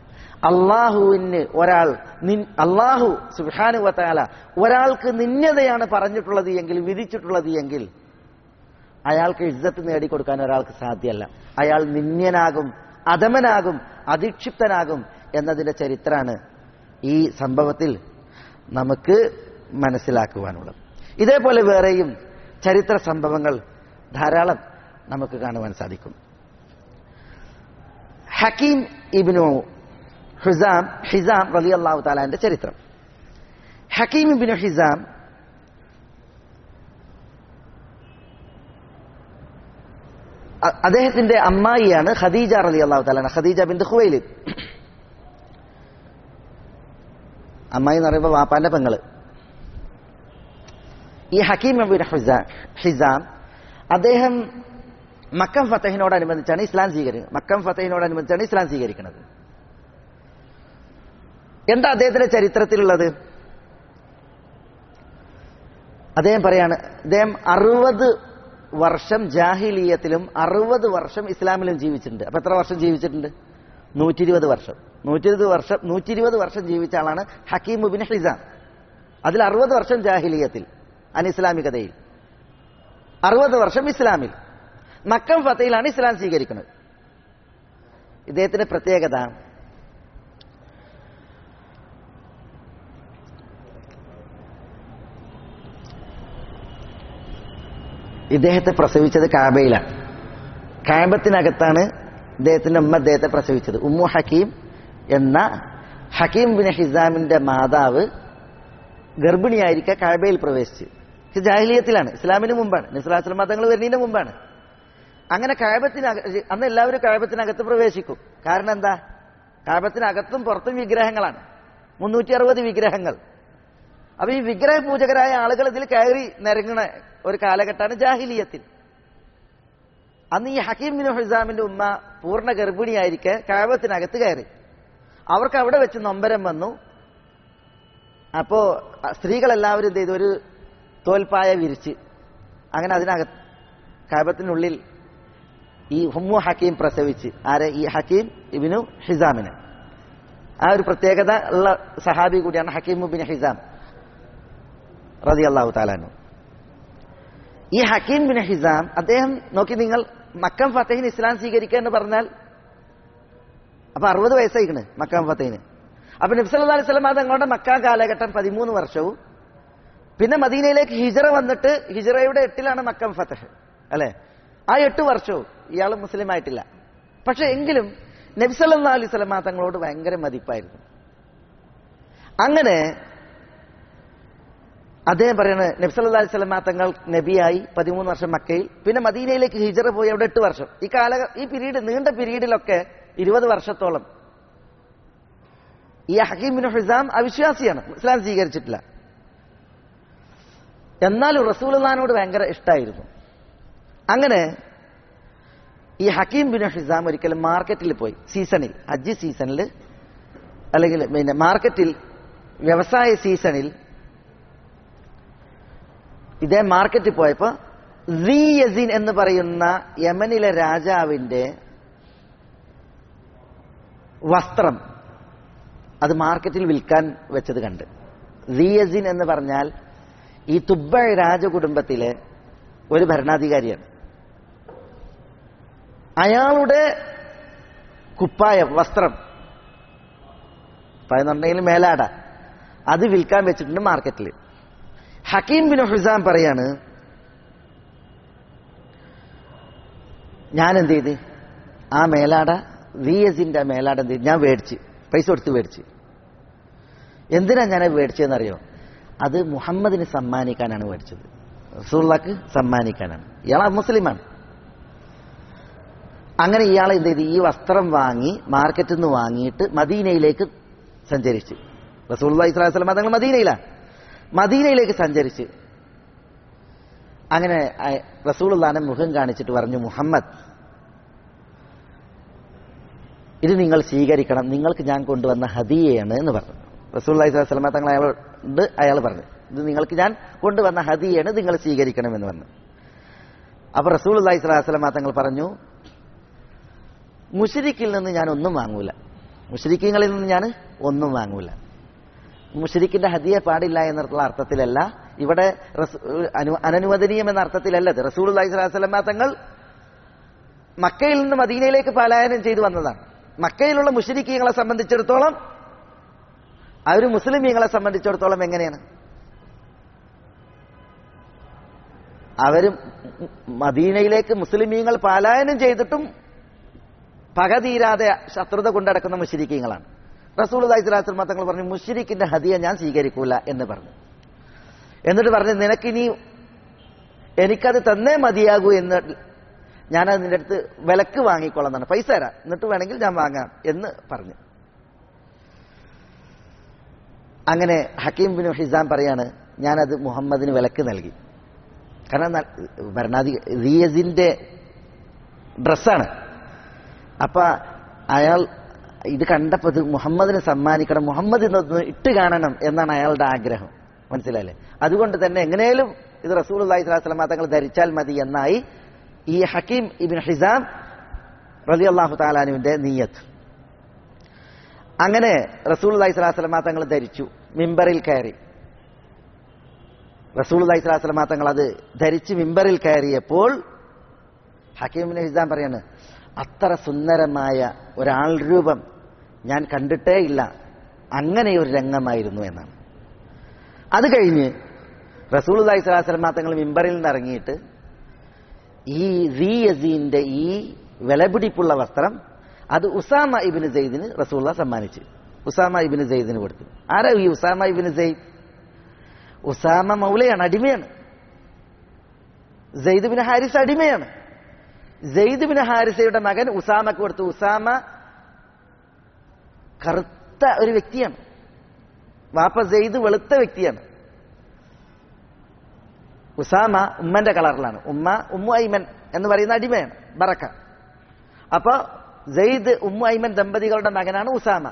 B: അള്ളാഹു സുബ്ഹാനഹു വ തആല ഒരാൾക്ക് നിന്യതയാണ് പറഞ്ഞിട്ടുള്ളത് എങ്കിൽ, വിധിച്ചിട്ടുള്ളത് എങ്കിൽ അയാൾക്ക് ഇസ്സത്ത് നേടിക്കൊടുക്കാൻ ഒരാൾക്ക് സാധ്യമല്ല. അയാൾ നിന്യനാകും, അധമനാകും, അധിക്ഷിപ്തനാകും എന്നതിന്റെ ചരിത്രമാണ് ഈ സംഭവത്തിൽ നമുക്ക് മനസ്സിലാക്കുവാനുള്ളത്. ഇതേപോലെ വേറെയും ചരിത്ര സംഭവങ്ങൾ ധാരാളം നമുക്ക് കാണുവാൻ സാധിക്കും. ഹക്കീം ഇബ്നു ഹിസാം റളിയല്ലാഹു തആലാന്റെ ചരിത്രം. ഹക്കീം ഇബ്നു ഹിസാം അദ്ദേഹത്തിന്റെ അമ്മായിയാണ് ഖദീജ റളിയല്ലാഹു തആല, ഖദീജ ബിൻത് ഖുവൈലിദ്. അമ്മായി എന്ന് പറയുമ്പോൾ വാപ്പാന്റെ പെങ്ങള്. ഈ ഹക്കീം ഇബ്നു ഹിസാം അദ്ദേഹം മക്കം ഫതഹിനോടനുബന്ധിച്ചാണ് ഇസ്ലാം സ്വീകരിക്കുന്നത്. എന്താ അദ്ദേഹത്തിന്റെ ചരിത്രത്തിലുള്ളത്? അദ്ദേഹം പറയാണ്, അദ്ദേഹം 60 വർഷം ജാഹിലിയത്തിലും 60 വർഷം ഇസ്ലാമിലും ജീവിച്ചിട്ടുണ്ട്. അപ്പൊ എത്ര വർഷം ജീവിച്ചിട്ടുണ്ട്? 120 വർഷം. 120 വർഷം ജീവിച്ച ആളാണ് ഹക്കീം ഇബ്നു ഹിസാം. അതിൽ 60 വർഷം ജാഹിലിയത്തിൽ, അനിസ്ലാമികതയിൽ, 60 വർഷം ഇസ്ലാമിൽ. മക്കം ഫതഹിലാണ് ഇസ്ലാം സ്വീകരിക്കുന്നത്. ഇദ്ദേഹത്തിന്റെ പ്രത്യേകത, ഇദ്ദേഹത്തെ പ്രസവിച്ചത് കാബയിലാണ്. കാബത്തിനകത്താണ് ഇദ്ദേഹത്തിന്റെ ഉമ്മ അദ്ദേഹത്തെ പ്രസവിച്ചത്. ഉമ്മു ഹക്കീം എന്ന ഹക്കീം ബിൻ ഹിസാമിന്റെ മാതാവ് ഗർഭിണിയായിരിക്കെ കാബയിൽ പ്രവേശിച്ച്. ജാഹിലിയത്തിലാണ്, ഇസ്ലാമിന് മുമ്പാണ്, നബി സല്ലല്ലാഹു അലൈഹി വസല്ലം തങ്ങൾ വരുന്നതിന് മുമ്പാണ്. അങ്ങനെ അന്ന് എല്ലാവരും കാബത്തിനകത്ത് പ്രവേശിക്കും. കാരണം എന്താ? കാബത്തിനകത്തും പുറത്തും വിഗ്രഹങ്ങളാണ്, 360 വിഗ്രഹങ്ങൾ. അപ്പൊ ഈ വിഗ്രഹ പൂജകരായ ആളുകൾ ഇതിൽ കയറി നിരങ്ങണ ഒരു കാലഘട്ടമാണ് ജാഹിലിയത്തിൽ. അന്ന് ഈ ഹക്കീം ബിൻ ഹിസാമിന്റെ ഉമ്മ പൂർണ്ണ ഗർഭിണിയായിരിക്കെ കാബത്തിനകത്ത് കയറി. അവർക്ക് അവിടെ വെച്ച് നൊമ്പരം വന്നു. അപ്പോ സ്ത്രീകളെല്ലാവരും എന്ത് ചെയ്തു? ഒരു തോൽപ്പായ വിരിച്ച് അങ്ങനെ അതിനകത്ത് കാബത്തിനുള്ളിൽ ഈ ഉമ്മു ഹക്കീം പ്രസവിച്ച്. ആരെ? ഈ ഹക്കീം ഇബ്നു ഹിസാമിന്. ആ ഒരു പ്രത്യേകത ഉള്ള സഹാബി കൂടിയാണ് ഹക്കീം ഇബ്നു ഹിസാം റളിയല്ലാഹു തആല അൻഹു. ഈ ഹക്കീം ബിൻ ഹിസാം അദ്ദേഹം നോക്കി, നിങ്ങൾ മക്കം ഫതഹിന് ഇസ്ലാം സ്വീകരിക്കുക എന്ന് പറഞ്ഞാൽ അപ്പൊ 60 വയസ്സായിക്കണ് മക്കം ഫതഹിന്. അപ്പൊ നബി സല്ലല്ലാഹു അലൈഹി വസല്ലം തങ്ങളുടെ മക്ക കാലഘട്ടം 13 വർഷവും, പിന്നെ മദീനയിലേക്ക് ഹിജറ വന്നിട്ട് ഹിജറയുടെ 8ലാണ് മക്കം ഫതഹ് അല്ലെ? ആ 8 വർഷവും ഇയാൾ മുസ്ലിം ആയിട്ടില്ല. പക്ഷെ എങ്കിലും നബി സല്ലല്ലാഹു അലൈഹി വസല്ലം തങ്ങളോട് ഭയങ്കര മതിപ്പായിരുന്നു. അങ്ങനെ അദ്ദേഹം പറയണ, നബി സല്ലല്ലാഹു അലൈഹി വസല്ലം തങ്ങൾ നബിയായി 13 വർഷം മക്കയിൽ, പിന്നെ മദീനയിലേക്ക് ഹിജറ പോയി അവിടെ 8 വർഷം. ഈ പീരീഡ്, നീണ്ട പീരീഡിലൊക്കെ 20 വർഷത്തോളം ഈ ഹക്കീം ബിൻ ഹിസാം അവിശ്വാസിയാണ്, ഇസ്ലാം സ്വീകരിച്ചിട്ടില്ല. എന്നാലും റസൂലുള്ളാഹിനോട് ഭയങ്കര ഇഷ്ടമായിരുന്നു. അങ്ങനെ ഈ ഹക്കീം ബിൻ ഹിസാം ഒരിക്കലും മാർക്കറ്റിൽ പോയി, സീസണിൽ, ഹജ്ജ് സീസണിൽ അല്ലെങ്കിൽ പിന്നെ മാർക്കറ്റിൽ വ്യവസായ സീസണിൽ ഇതേ മാർക്കറ്റിൽ പോയപ്പോ സീ യസീൻ എന്ന് പറയുന്ന യമനിലെ രാജാവിന്റെ വസ്ത്രം അത് മാർക്കറ്റിൽ വിൽക്കാൻ വെച്ചത് കണ്ട്. സീ യസീൻ എന്ന് പറഞ്ഞാൽ ഈ തുബ്ബ രാജകുടുംബത്തിലെ ഒരു ഭരണാധികാരിയാണ്. അയാളുടെ കുപ്പായം, വസ്ത്രം, പറയുന്നുണ്ടെങ്കിൽ മേലാട, അത് വിൽക്കാൻ വെച്ചിട്ടുണ്ട് മാർക്കറ്റിൽ. ഹക്കീം ബിൻ ഹിസാം പറയാണ്, ഞാൻ എന്ത് ചെയ്ത് ആ മേലാട, വിയസിന്റെ മേലാട എന്ത് ചെയ്ത് ഞാൻ മേടിച്ച്, പൈസ കൊടുത്ത് മേടിച്ച്. എന്തിനാ ഞാൻ മേടിച്ചതെന്നറിയോ? അത് മുഹമ്മദിന് സമ്മാനിക്കാനാണ് മേടിച്ചത്, റസൂലുള്ളാഹിക്ക് സമ്മാനിക്കാനാണ്. ഇയാൾ മുസ്ലിമാണ്. അങ്ങനെ ഇയാൾ എന്ത് ചെയ്ത് ഈ വസ്ത്രം വാങ്ങി മാർക്കറ്റിൽ നിന്ന് വാങ്ങിയിട്ട് മദീനയിലേക്ക് സഞ്ചരിച്ച്. റസൂലുള്ളാഹി സ്വല്ലല്ലാഹു അലൈഹി വസല്ലം തങ്ങൾ മദീനയിലേക്ക് സഞ്ചരിച്ച്. അങ്ങനെ റസൂലുള്ളാഹിനെ മുഖം കാണിച്ചിട്ട് പറഞ്ഞു, മുഹമ്മദ്, ഇത് നിങ്ങൾ സ്വീകരിക്കണം, നിങ്ങൾക്ക് ഞാൻ കൊണ്ടുവന്ന ഹദിയയാണ് എന്ന് പറഞ്ഞു. റസൂലുള്ളാഹി സ്വല്ലല്ലാഹു അലൈഹി വസല്ലം തങ്ങൾ അയാൾ പറഞ്ഞു, ഇത് നിങ്ങൾക്ക് ഞാൻ കൊണ്ടുവന്ന ഹദിയയാണ്, നിങ്ങൾ സ്വീകരിക്കണമെന്ന് പറഞ്ഞു. അപ്പൊ റസൂലുള്ളാഹി സ്വല്ലല്ലാഹു അലൈഹി വസല്ലം തങ്ങൾ പറഞ്ഞു, മുശ്രിക്കിൽ നിന്ന് ഞാൻ ഒന്നും വാങ്ങൂല, മുശ്രിക്കീങ്ങളിൽ നിന്ന് ഞാൻ ഒന്നും വാങ്ങൂല. മുശ്രിക്കിന്റെ ഹദിയ പാടില്ല എന്നുള്ള അർത്ഥത്തിലല്ല, ഇവിടെ അനനുവദനീയം എന്ന അർത്ഥത്തിലല്ല. റസൂലുള്ളാഹി സ്വല്ലല്ലാഹു അലൈഹി വസല്ലം തങ്ങൾ മക്കയിൽ നിന്ന് മദീനയിലേക്ക് പലായനം ചെയ്തു വന്നതാണ്. മക്കയിലുള്ള മുശ്രിക്കീങ്ങളെ സംബന്ധിച്ചിടത്തോളം, അവർ മുസ്ലിമീങ്ങളെ സംബന്ധിച്ചിടത്തോളം എങ്ങനെയാണ്? അവരും മദീനയിലേക്ക് മുസ്ലിമീങ്ങൾ പലായനം ചെയ്തിട്ടും പക തീരാതെ ശത്രുത കൊണ്ടടക്കുന്ന മുശ്രിക്കീങ്ങളാണ്. റസൂലുള്ളാഹി സ്വല്ലല്ലാഹു അലൈഹി വസല്ലം തങ്ങൾ പറഞ്ഞു, മുശ്രിക്കിന്റെ ഹദിയ ഞാൻ സ്വീകരിക്കൂല എന്ന് പറഞ്ഞു. എന്നിട്ട് പറഞ്ഞു, നിനക്കിനി എനിക്കത് തന്നേ മതിയാകൂ എന്ന് ഞാനത് നിന്റെ അടുത്ത് വിലക്ക് വാങ്ങിക്കൊള്ളാന്നാണ്, പൈസ തരാം, എന്നിട്ട് വേണമെങ്കിൽ ഞാൻ വാങ്ങാം എന്ന് പറഞ്ഞു. അങ്ങനെ ഹക്കീം ബിൻ ഹിസാം പറയാണ്, ഞാനത് മുഹമ്മദിന് വിലക്ക് നൽകി. കാരണം റിയസിന്റെ ഡ്രസ്സാണ്. അപ്പൊ അയാൾ ഇത് കണ്ടപ്പോൾ ഇത് മുഹമ്മദിന് സമ്മാനിക്കണം, മുഹമ്മദ് ഇതൊന്ന് ഇട്ട് കാണണം എന്നാണ് അയാളുടെ ആഗ്രഹം. മനസ്സിലായില്ലേ? അതുകൊണ്ട് തന്നെ എങ്ങനെയും ഇത് റസൂലുള്ളാഹി സ്വല്ലല്ലാഹു അലൈഹി വസല്ലം തങ്ങൾ ധരിച്ചാൽ മതി എന്നായി ഈ ഹക്കീം ഇബ്നു ഹിസാം റളിയല്ലാഹു തആല അൻഹുവിന്റെ നിയ്യത്ത്. അങ്ങനെ റസൂലുള്ളാഹി സ്വല്ലല്ലാഹു അലൈഹി വസല്ലം തങ്ങൾ ധരിച്ചു, മിമ്പറിൽ കയറി. റസൂലുള്ളാഹി സ്വല്ലല്ലാഹു അലൈഹി വസല്ലം തങ്ങൾ അത് ധരിച്ച് മിമ്പറിൽ കയറിയപ്പോൾ ഹക്കീം ഇബ്നു ഹിസാം പറയാണ്, അത്ര സുന്ദരമായ ഒരാൾ രൂപം ഞാൻ കണ്ടിട്ടേ ഇല്ല, അങ്ങനെ ഒരു രംഗമായിരുന്നു എന്നാണ്. അത് കഴിഞ്ഞ് റസൂലുള്ളാഹി സ്വല്ലല്ലാഹു അലൈഹി വസല്ലം തങ്ങൾ മിമ്പറിൽ നിന്ന് ഇറങ്ങിയിട്ട് ഈ യസീന്റെ ഈ വിലപിടിപ്പുള്ള വസ്ത്രം അത് ഉസാമ ഇബ്നു സെയ്ദിന് റസൂലുള്ളാഹി സമ്മാനിച്ചു. ഉസാമ ഇബ്നു സെയ്ദിന് കൊടുത്തു. ആരാ ഈ ഉസാമ ഇബ്നു സെയ്ദ്? ഉസാമ മൗലയാണ്, അടിമയാണ്. സെയ്ദ് ബിൻ ഹാരിസ അടിമയാണ്. സെയ്ദ് ബിൻ ഹാരിസയുടെ മകൻ ഉസാമക്ക് കൊടുത്തു. ഉസാമ കറുത്ത ഒരു വ്യക്തിയാണ്, വാപ്പ സെയ്ദ് വെളുത്ത വ്യക്തിയാണ്. ഉസാമ ഉമ്മന്റെ കളറിലാണ്. ഉമ്മു ഐമൻ എന്ന് പറയുന്ന അടിമയാണ്, ബറക്ക. അപ്പൊ സെയ്ദ് ഉമ്മു ഐമൻ ദമ്പതികളുടെ മകനാണ് ഉസാമ.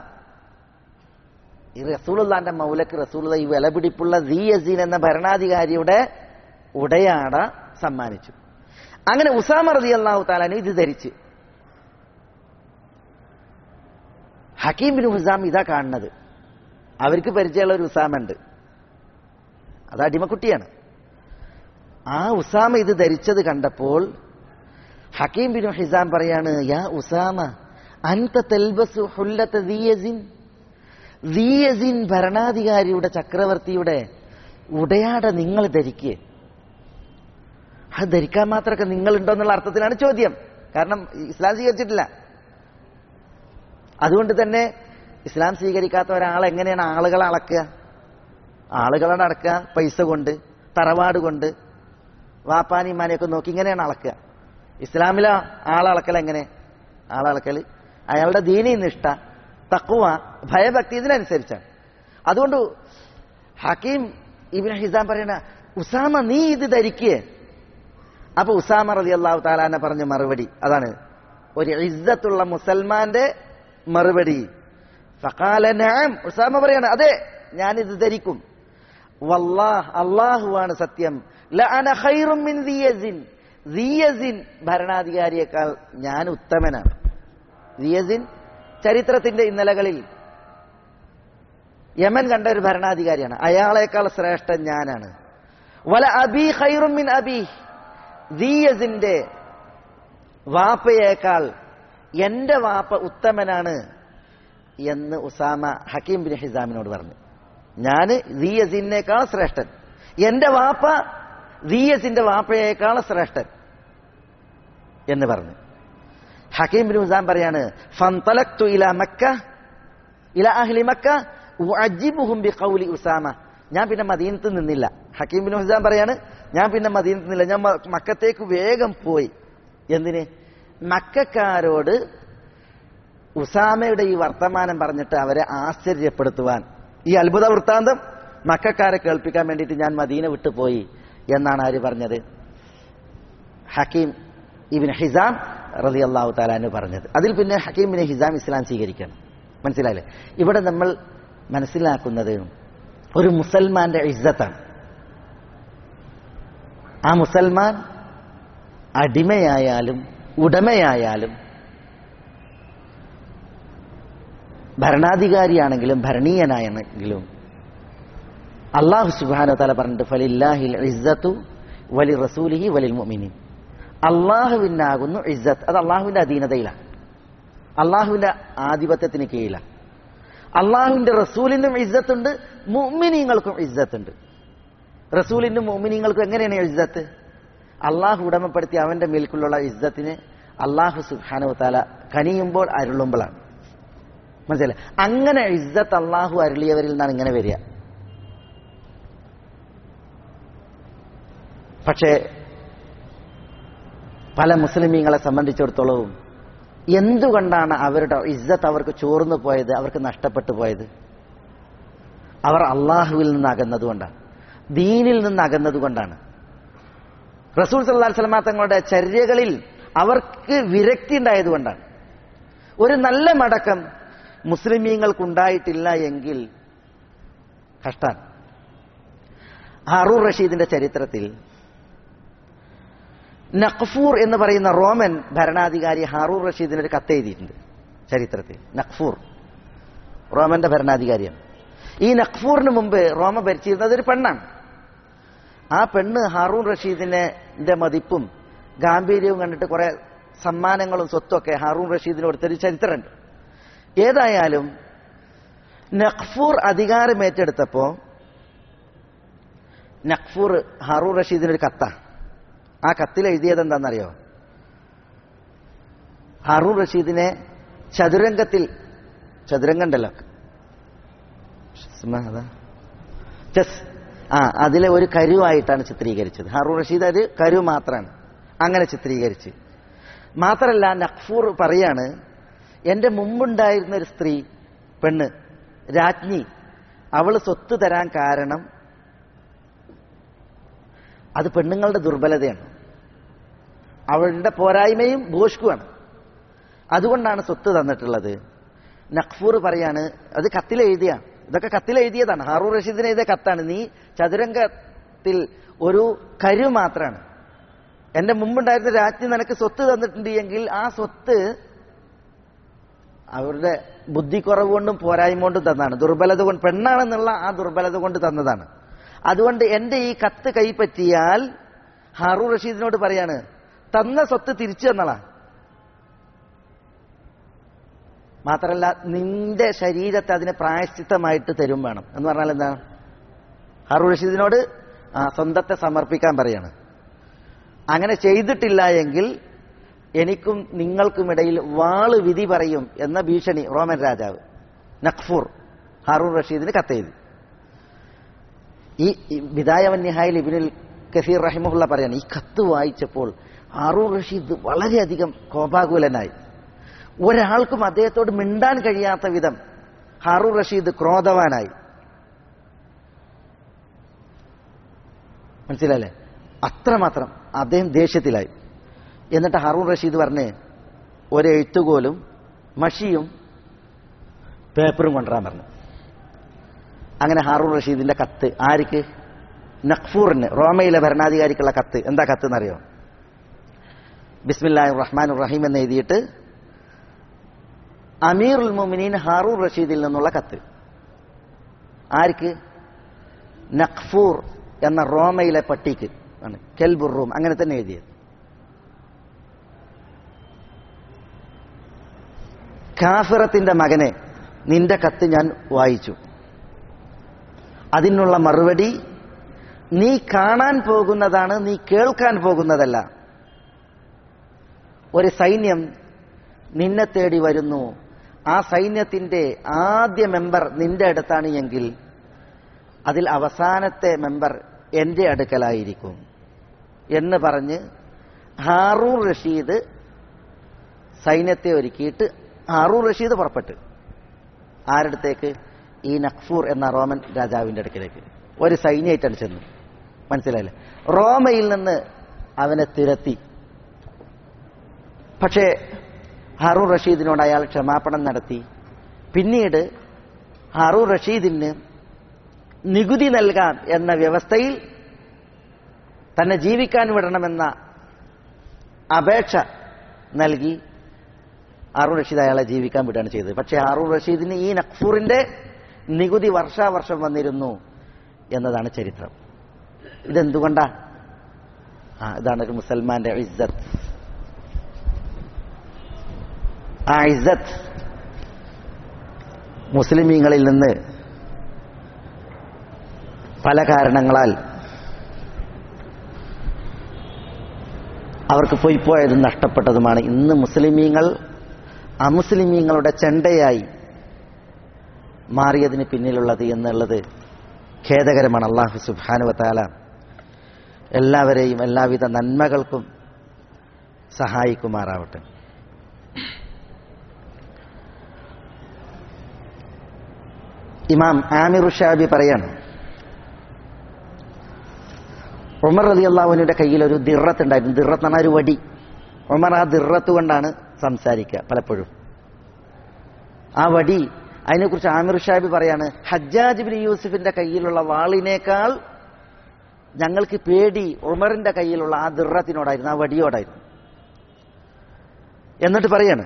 B: ഈ റസൂലുള്ളാന്റെ മൗലക്ക് റസൂലുള്ള ഈ വിലപിടിപ്പുള്ള യസീൻ എന്ന ഭരണാധികാരിയുടെ ഉടയാട സമ്മാനിച്ചു. അങ്ങനെ ഉസാമ റളിയല്ലാഹു തആല അൻഹു ഇത് ധരിച്ച്. ഹക്കീം ബിൻ ഹിസാം ഇതാ കാണുന്നത്. അവർക്ക് പരിചയമുള്ള ഒരു ഉസാമ ഉണ്ട്, അത് അടിമക്കുട്ടിയാണ്. ആ ഉസാമ ഇത് ധരിച്ചത് കണ്ടപ്പോൾ ഹക്കീം ബിൻ ഹിസാം പറയാണ്, യാ ഉസാമ അൻത തൽബസു ഹുല്ലത യസീൻ ഭരണാധികാരിയുടെ, ചക്രവർത്തിയുടെ ഉടയാട നിങ്ങൾ ധരിക്കുക. അത് ധരിക്കാൻ മാത്രമൊക്കെ നിങ്ങളുണ്ടോ എന്നുള്ള അർത്ഥത്തിലാണ് ചോദ്യം. കാരണം ഇസ്ലാം സ്വീകരിച്ചിട്ടില്ല. അതുകൊണ്ട് തന്നെ ഇസ്ലാം സ്വീകരിക്കാത്ത ഒരാൾ എങ്ങനെയാണ് ആളുകളെ അളക്കുക? ആളുകളെ അടക്കുക പൈസ കൊണ്ട്, തറവാട് കൊണ്ട്, വാപ്പാനിമാനെയൊക്കെ നോക്കി ഇങ്ങനെയാണ് അളക്കുക. ഇസ്ലാമിലെ ആളളക്കൽ എങ്ങനെ? ആളളക്കൽ അയാളുടെ ദീനി നിഷ്ഠ, തഖ്വ, ഭയഭക്തി ഇതിനനുസരിച്ചാണ്. അതുകൊണ്ട് ഹക്കീം ഇബ്നു ഹിസാം പറയണ, ഉസാമ നീ ഇത് ധരിക്കേ. അപ്പൊ ഉസാമ റളിയല്ലാഹു തആല അൻഹു പറഞ്ഞ മറുപടി അതാണ്, ഒരു ഇസ്സത്തുള്ള മുസൽമാന്റെ മറുപടി. ഫഖാല നഅം, ഉസാമ പറയാണ് അതെ ഞാനിത് ധരിക്കും. വല്ലാഹ്, അല്ലാഹുവാണ് സത്യം. ലഅന ഖൈറും മിൻ ദിയസിൻ, ദിയസിൻ ഭരണാധികാരിയേക്കാൾ ഞാൻ ഉത്തമനാണ്. ദിയസിൻ ചരിത്രത്തിന്റെ ഇന്നലകളിൽ യമൻ കണ്ട ഒരു ഭരണാധികാരിയാണ്. അയാളേക്കാൾ ശ്രേഷ്ഠൻ ഞാനാണ്. വല അബി ഖൈറും മിൻ അബി, ദിയസിന്റെ വാപ്പയേക്കാൾ എന്റെ വാപ്പ ഉത്തമനാണ് എന്ന് ഉസാമ ഹക്കീം ബിൻ ഹിസാമിനോട് പറഞ്ഞു. ഞാൻ ദിയസിനേക്കാൾ ശ്രേഷ്ഠൻ, എന്റെ വാപ്പ ദിയസിന്റെ വാപ്പയേക്കാൾ ശ്രേഷ്ഠൻ എന്ന് പറഞ്ഞു. ഹക്കീം ബിൻ ഹിസാം പറയാണ് ഫന്തലക്തു ഇലാ മക്ക ഇലാ അഹ്ലി മക്ക ഉഅജിബുഹും ബിഖൗലി ഉസാമ. ഞാൻ പിന്നെ മദീനത്ത് നിന്നില്ല. ഹക്കീം ബിൻ ഹിസാം പറയാണ് ഞാൻ പിന്നെ മദീനത്ത് നിന്നില്ല, ഞാൻ മക്കത്തേക്ക് വേഗം പോയി. എന്തിന്? മക്കക്കാരോട് ഉസാമയുടെ ഈ വർത്തമാനം പറഞ്ഞിട്ട് അവരെ ആശ്ചര്യപ്പെടുത്തുവാൻ, ഈ അത്ഭുത വൃത്താന്തം മക്കക്കാരെ കേൾപ്പിക്കാൻ വേണ്ടിയിട്ട് ഞാൻ മദീന വിട്ടുപോയി എന്നാണ് ആര് പറഞ്ഞത്? ഹക്കീം ഇബ്നു ഹിസാം റളിയല്ലാഹു തആല അൻഹു പറഞ്ഞത്. അതിൽ പിന്നെ ഹക്കീം ഇബ്നു ഹിസാം ഇസ്ലാം സ്വീകരിക്കണം. മനസ്സിലായില്ലേ? ഇവിടെ നമ്മൾ മനസ്സിലാക്കുന്നത് ഒരു മുസൽമാന്റെ ഇസ്സത്താണ്. ആ മുസൽമാൻ അടിമയായാലും ഉടമയായാലും ഭരണാധികാരിയാണെങ്കിലും ഭരണീയനാണെങ്കിലും അല്ലാഹു സുബ്ഹാനഹു വ തആല പറഞ്ഞിട്ട് ഫലില്ലാഹിൽ ഇസ്സത്തു വലി റസൂലിഹി വലിൽ മുഅ്മിനീൻ. അള്ളാഹുവിനാകുന്നു ഇസ്സത്ത്. അത് അള്ളാഹുവിന്റെ അധീനതയിലാണ്, അള്ളാഹുവിന്റെ ആധിപത്യത്തിന് കീഴിലാണ്. അള്ളാഹുവിന്റെ റസൂലിനും ഇസ്സത്തുണ്ട്, മുഅ്മിനീങ്ങൾക്കും ഇസ്സത്തുണ്ട്. റസൂലിനും മുഅ്മിനീങ്ങൾക്കും എങ്ങനെയാണ് ഇസ്സത്ത്? അള്ളാഹു ഉടമപ്പെടുത്തി അവന്റെ മേൽക്കുള്ള ഇസ്സത്തിന് അള്ളാഹു സുബ്ഹാനഹു വ തആല കനിയുമ്പോൾ അരുളുമ്പോഴാണ്. മനസ്സിലായി? അങ്ങനെ ഇസ്സത്ത് അള്ളാഹു അരുളിയവരിൽ നിന്നാണ് ഇങ്ങനെ വരിക. പക്ഷേ പല മുസ്ലിമീങ്ങളെ സംബന്ധിച്ചിടത്തോളവും എന്തുകൊണ്ടാണ് അവരുടെ ഇസ്സത്ത് അവർക്ക് ചോർന്നു പോയത്, അവർക്ക് നഷ്ടപ്പെട്ടു പോയത്? അവർ അള്ളാഹുവിൽ നിന്ന് അകന്നതുകൊണ്ടാണ്, ദീനിൽ നിന്ന് അകന്നതുകൊണ്ടാണ്. റസൂൽ സല്ലല്ലാഹു അലൈഹി വസല്ലം തങ്ങളുടെ ചര്യകളിൽ അവർക്ക് വിരക്തി ഉണ്ടായതുകൊണ്ടാണ്. ഒരു നല്ല മടക്കം മുസ്ലിമീങ്ങൾക്കുണ്ടായിട്ടില്ല എങ്കിൽ കഷ്ടാണ്. ഹാറൂൺ റഷീദിന്റെ ചരിത്രത്തിൽ നഖ്ഫൂർ എന്ന് പറയുന്ന റോമൻ ഭരണാധികാരി ഹാറൂൺ റഷീദിന് ഒരു കത്ത് എഴുതിയിട്ടുണ്ട് ചരിത്രത്തിൽ. നഖ്ഫൂർ റോമന്റെ ഭരണാധികാരിയാണ്. ഈ നഖ്ഫൂറിന് മുമ്പ് റോമ ഭരിച്ചിരുന്നത് ഒരു പെണ്ണാണ്. ആ പെണ്ണ് ഹാറൂൺ റഷീദിന്റെ മതിപ്പും ഗാംഭീര്യവും കണ്ടിട്ട് കുറെ സമ്മാനങ്ങളും സ്വത്തുമൊക്കെ ഹാറൂൺ റഷീദിന് കൊടുത്തൊരു ചരിത്രമുണ്ട്. ഏതായാലും നഖ്ഫൂർ അധികാരമേറ്റെടുത്തപ്പോ നഖ്ഫൂർ ഹാറൂൺ റഷീദിനൊരു കത്താണ്. ആ കത്തിൽ എഴുതിയത് എന്താണെന്നറിയോ? ഹാറൂൺ റഷീദിനെ ചതുരംഗം ഉണ്ടല്ലോ, ചെസ്, അതിലെ ഒരു കരുവായിട്ടാണ് ചിത്രീകരിച്ചത്. ഹാറൂൺ റഷീദ് ഒരു കരു മാത്രമാണ് അങ്ങനെ ചിത്രീകരിച്ച്. മാത്രല്ല നഖ്ഫൂർ പറയാണ്, എന്റെ മുമ്പുണ്ടായിരുന്ന ഒരു സ്ത്രീ, പെണ്ണ്, രാജ്ഞി, അവള് സ്വത്ത് തരാൻ കാരണം അത് പെണ്ണുങ്ങളുടെ ദുർബലതയാണ്, അവളുടെ പോരായ്മയും ഭോഷ്കുമാണ്. അതുകൊണ്ടാണ് സ്വത്ത് തന്നിട്ടുള്ളത്. നഖ്ഫൂർ പറയാണ്, അത് കത്തിലെഴുതിയ, ഇതൊക്കെ കത്തിലെഴുതിയതാണ്, ഹാറൂൺ റഷീദിന് എഴുതിയ കത്താണ്. നീ ചതുരംഗത്തിൽ ഒരു കരു മാത്രമാണ്, എന്റെ മുമ്പുണ്ടായിരുന്ന രാജ്ഞി നിനക്ക് സ്വത്ത് തന്നിട്ടുണ്ട് എങ്കിൽ ആ സ്വത്ത് അവരുടെ ബുദ്ധിക്കുറവ് കൊണ്ടും പോരായ്മ കൊണ്ടും തന്നതാണ്, ദുർബലത കൊണ്ട്, പെണ്ണാണെന്നുള്ള ആ ദുർബലത കൊണ്ട് തന്നതാണ്. അതുകൊണ്ട് എന്റെ ഈ കത്ത് കൈപ്പറ്റിയാൽ ഹാറൂൺ റഷീദിനോട് പറയാണ്, തന്ന സ്വത്ത് തിരിച്ചു തന്നളാ, മാത്രല്ല നിന്റെ ശരീരത്തെ അതിന് പ്രായശ്ചിത്തമായിട്ട് തരും വേണം എന്ന് പറഞ്ഞാൽ എന്താണ്? ഹാറൂൺ റഷീദിനോട് സ്വന്തത്തെ സമർപ്പിക്കാൻ പറയാണ്. അങ്ങനെ ചെയ്തിട്ടില്ല എങ്കിൽ എനിക്കും നിങ്ങൾക്കുമിടയിൽ വാള് വിധി പറയും എന്ന ഭീഷണി റോമൻ രാജാവ് നഖ്ഫൂർ ഹാറൂൺ റഷീദിന് കത്തെഴുതി. ഈ ബിദായ വന്നിഹായിൽ ഇബ്നുൽ കസീർ റഹിമഹുള്ള പറയാണ്, ഈ കത്ത് വായിച്ചപ്പോൾ ഹാറൂൺ റഷീദ് വളരെയധികം കോപാകുലനായി. ഒരാൾക്കും അദ്ദേഹത്തോട് മിണ്ടാൻ കഴിയാത്ത വിധം ഹാറൂൺ റഷീദ് ക്രോധവാനായി. മനസ്സിലല്ലേ? അത്രമാത്രം അദ്ദേഹം ദേഷ്യത്തിലായി. എന്നിട്ട് ഹാറൂൺ റഷീദ് പറഞ്ഞേ, ഒരു എഴുത്തുകോലും മഷിയും പേപ്പറും കൊണ്ടുവരാൻ പറഞ്ഞു. അങ്ങനെ ഹാറൂൺ റഷീദിന്റെ കത്ത് ആർക്ക്? നഖ്ഫൂറിന്, റോമയിലെ ഭരണാധികാരിക്കുള്ള കത്ത്. എന്താ കത്ത് എന്നറിയോ? ബിസ്മില്ലാഹിർ റഹ്മാനിർ റഹീം എന്ന് എഴുതിയിട്ട് അമീറുൽ മുഅ്മിനീൻ ഹാറൂൺ റഷീദിൽ നിന്നുള്ള കത്ത്. ആർക്ക്? നഖ്ഫൂർ എന്ന റോമയിലെ പട്ടിക്ക് ആണ്, കെൽബുർ റൂം, അങ്ങനെ തന്നെ എഴുതിയത്. കാഫിറത്തിന്റെ മകനെ, നിന്റെ കത്ത് ഞാൻ വായിച്ചു. അതിനുള്ള മറുപടി നീ കാണാൻ പോകുന്നതാണ്, നീ കേൾക്കാൻ പോകുന്നതല്ല. ഒരു സൈന്യം നിന്നെ തേടി വരുന്നു, ആ സൈന്യത്തിന്റെ ആദ്യ മെമ്പർ നിന്റെ അടുത്താണ് എങ്കിൽ അതിൽ അവസാനത്തെ മെമ്പർ എന്റെ അടുക്കലായിരിക്കും എന്ന് പറഞ്ഞ് ഹാറൂൺ റഷീദ് സൈന്യത്തെ ഒരുക്കിയിട്ട് ഹാറൂൺ റഷീദ് പുറപ്പെട്ടു. ആരടുത്തേക്ക്? ഈ നഖ്ഫൂർ എന്ന റോമൻ രാജാവിന്റെ അടുക്കിലേക്ക്. ഒരു സൈന്യമായിട്ടാണ് ചെന്നു. മനസ്സിലായില്ലേ? റോമയിൽ നിന്ന് അവനെ തിരത്തി. പക്ഷേ ഹാറൂൺ റഷീദിനോട് അയാൾ ക്ഷമാപണം നടത്തി. പിന്നീട് ഹാറൂൺ റഷീദിന് നികുതി നൽകാം എന്ന വ്യവസ്ഥയിൽ തന്നെ ജീവിക്കാൻ വിടണമെന്ന അപേക്ഷ നൽകി ഹാറൂൺ റഷീദ് അയാളെ ജീവിക്കാൻ വിടുകയാണ് ചെയ്തത്. പക്ഷേ ഹാറൂൺ റഷീദിന് ഈ നഖ്ഫൂറിന്റെ നികുതി വർഷാവർഷം വന്നിരുന്നു എന്നതാണ് ചരിത്രം. ഇതെന്തുകൊണ്ടാ? ഇതാണ് ഒരു മുസൽമാന്റെ ഇസ്സത്ത്. ആ ഇസ്സത്ത് മുസ്ലിമീങ്ങളിൽ നിന്ന് പല കാരണങ്ങളാൽ അവർക്ക് പോയതും നഷ്ടപ്പെട്ടതുമാണ്. ഇന്ന് മുസ്ലിമീങ്ങൾ അമുസ്ലിമീങ്ങളുടെ ചെണ്ടയായി മാറിയതിന് പിന്നിലുള്ളത് എന്നുള്ളത് ഖേദകരമാണ്. അല്ലാഹു സുബ്ഹാനഹു വ തആല എല്ലാവരെയും എല്ലാവിധ നന്മകൾക്കും സഹായിക്കുമാറാവട്ടെ. ഇമാം ആമിർ ഷാബി പറയാണ്, ഉമർ റളിയല്ലാഹു അൻഹുവിന്റെ കയ്യിൽ ഒരു ദിറത്ത് ഉണ്ടായിരുന്നു. ദിറത്ത് എന്ന് പറഞ്ഞാൽ ഒരു വടി. ഉമർ ആ ദിറത്ത് കൊണ്ടാണ് സംസാരിക്കുക പലപ്പോഴും. ആ വടി, അതിനെക്കുറിച്ച് ആമിർ ഷാബി പറയാണ്, ഹജ്ജാജ് ബിൻ യൂസുഫിന്റെ കയ്യിലുള്ള വാളിനേക്കാൾ ഞങ്ങൾക്ക് പേടി ഉമറിന്റെ കയ്യിലുള്ള ആ ദിറത്തിനോടായിരുന്നു, ആ വടിയോടായിരുന്നു. എന്നിട്ട് പറയാണ്,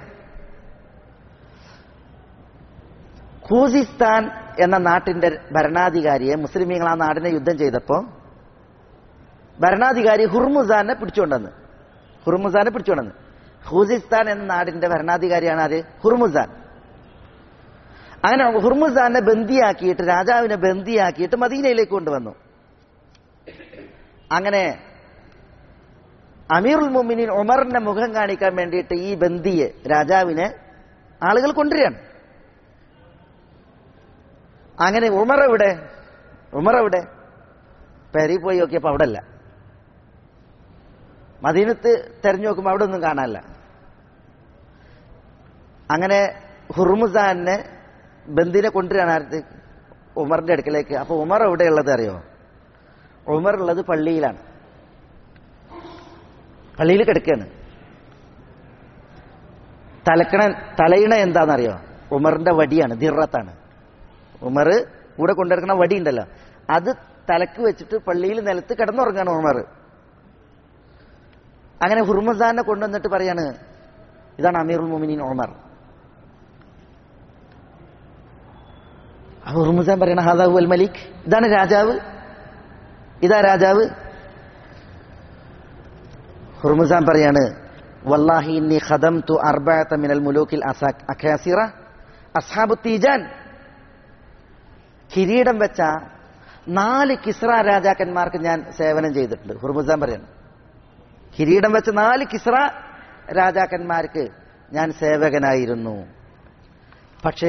B: ഖൂസിസ്ഥാൻ എന്ന നാട്ടിന്റെ ഭരണാധികാരിയെ മുസ്ലിമീങ്ങൾ ആ നാടിനെ യുദ്ധം ചെയ്തപ്പോ ഭരണാധികാരി ഹുർമുസാനെ പിടിച്ചുകൊണ്ടെന്ന്. ഖൂസിസ്ഥാൻ എന്ന നാടിന്റെ ഭരണാധികാരിയാണ് ആര്? ഹുർമുസാൻ. അങ്ങനെ ഹുർമുസാനെ ബന്ദിയാക്കിയിട്ട്, രാജാവിനെ ബന്ദിയാക്കിയിട്ട് മദീനയിലേക്ക് കൊണ്ടുവന്നു. അങ്ങനെ അമീറുൽ മുഅ്മിനീൻ ഉമറിന്റെ മുഖം കാണിക്കാൻ വേണ്ടിയിട്ട് ഈ ബന്ദിയെ, രാജാവിനെ ആളുകൾ കൊണ്ടുവരികയാണ്. അങ്ങനെ ഉമറെവിടെ പെരി പോയി നോക്കിയപ്പോ അവിടെ അല്ല. മദീനത്ത് തെരഞ്ഞു നോക്കുമ്പോൾ അവിടെ ഒന്നും കാണാനില്ല. അങ്ങനെ ഹുർമുസാനെ ബന്ദിനെ കൊണ്ടുവരാൻ ഉമറിന്റെ അടുക്കലേക്ക്. അപ്പൊ ഉമർ എവിടെയുള്ളത് അറിയോ? ഉമർ ഉള്ളത് പള്ളിയിലാണ്. പള്ളിയിൽ കിടക്കുകയാണ്. തലയിണ എന്താണെന്നറിയോ? ഉമറിന്റെ വടിയാണ്, ദിറത്താണ്. ഉമർ കൂടെ കൊണ്ടിരിക്കുന്ന വടി ഉണ്ടല്ലോ, അത് തലക്ക് വെച്ചിട്ട് പള്ളിയിൽ നിലത്ത് കിടന്നുറങ്ങാണ് ഉമർ. അങ്ങനെ ഹുർമുസാനെ കൊണ്ടുവന്നിട്ട് പറയാണ്, ഇതാണ് അമീറുൽ മുഅ്മിനീൻ ഉമർ. ഹുർമുസാൻ പറയണ ഹാദാ ഹുവൽ മലിക്, ഇതാണ് രാജാവ്, ഇതാ രാജാവ്. ഹുർമുസാൻ പറയാണ്, വല്ലാഹി ഇന്നി ഖദംതു അർബഅത മിനൽ മുലൂക്കിൽ അഖാസിറ അസ്ഹാബു തീജാൻ. കിരീടം വെച്ച 4 കിസ്ര രാജാക്കന്മാർക്ക് ഞാൻ സേവനം ചെയ്തിട്ടുണ്ട്. ഹുർമുസാൻ പറയാണ്, കിരീടം വെച്ച 4 കിസ്ര രാജാക്കന്മാർക്ക് ഞാൻ സേവകനായിരുന്നു. പക്ഷേ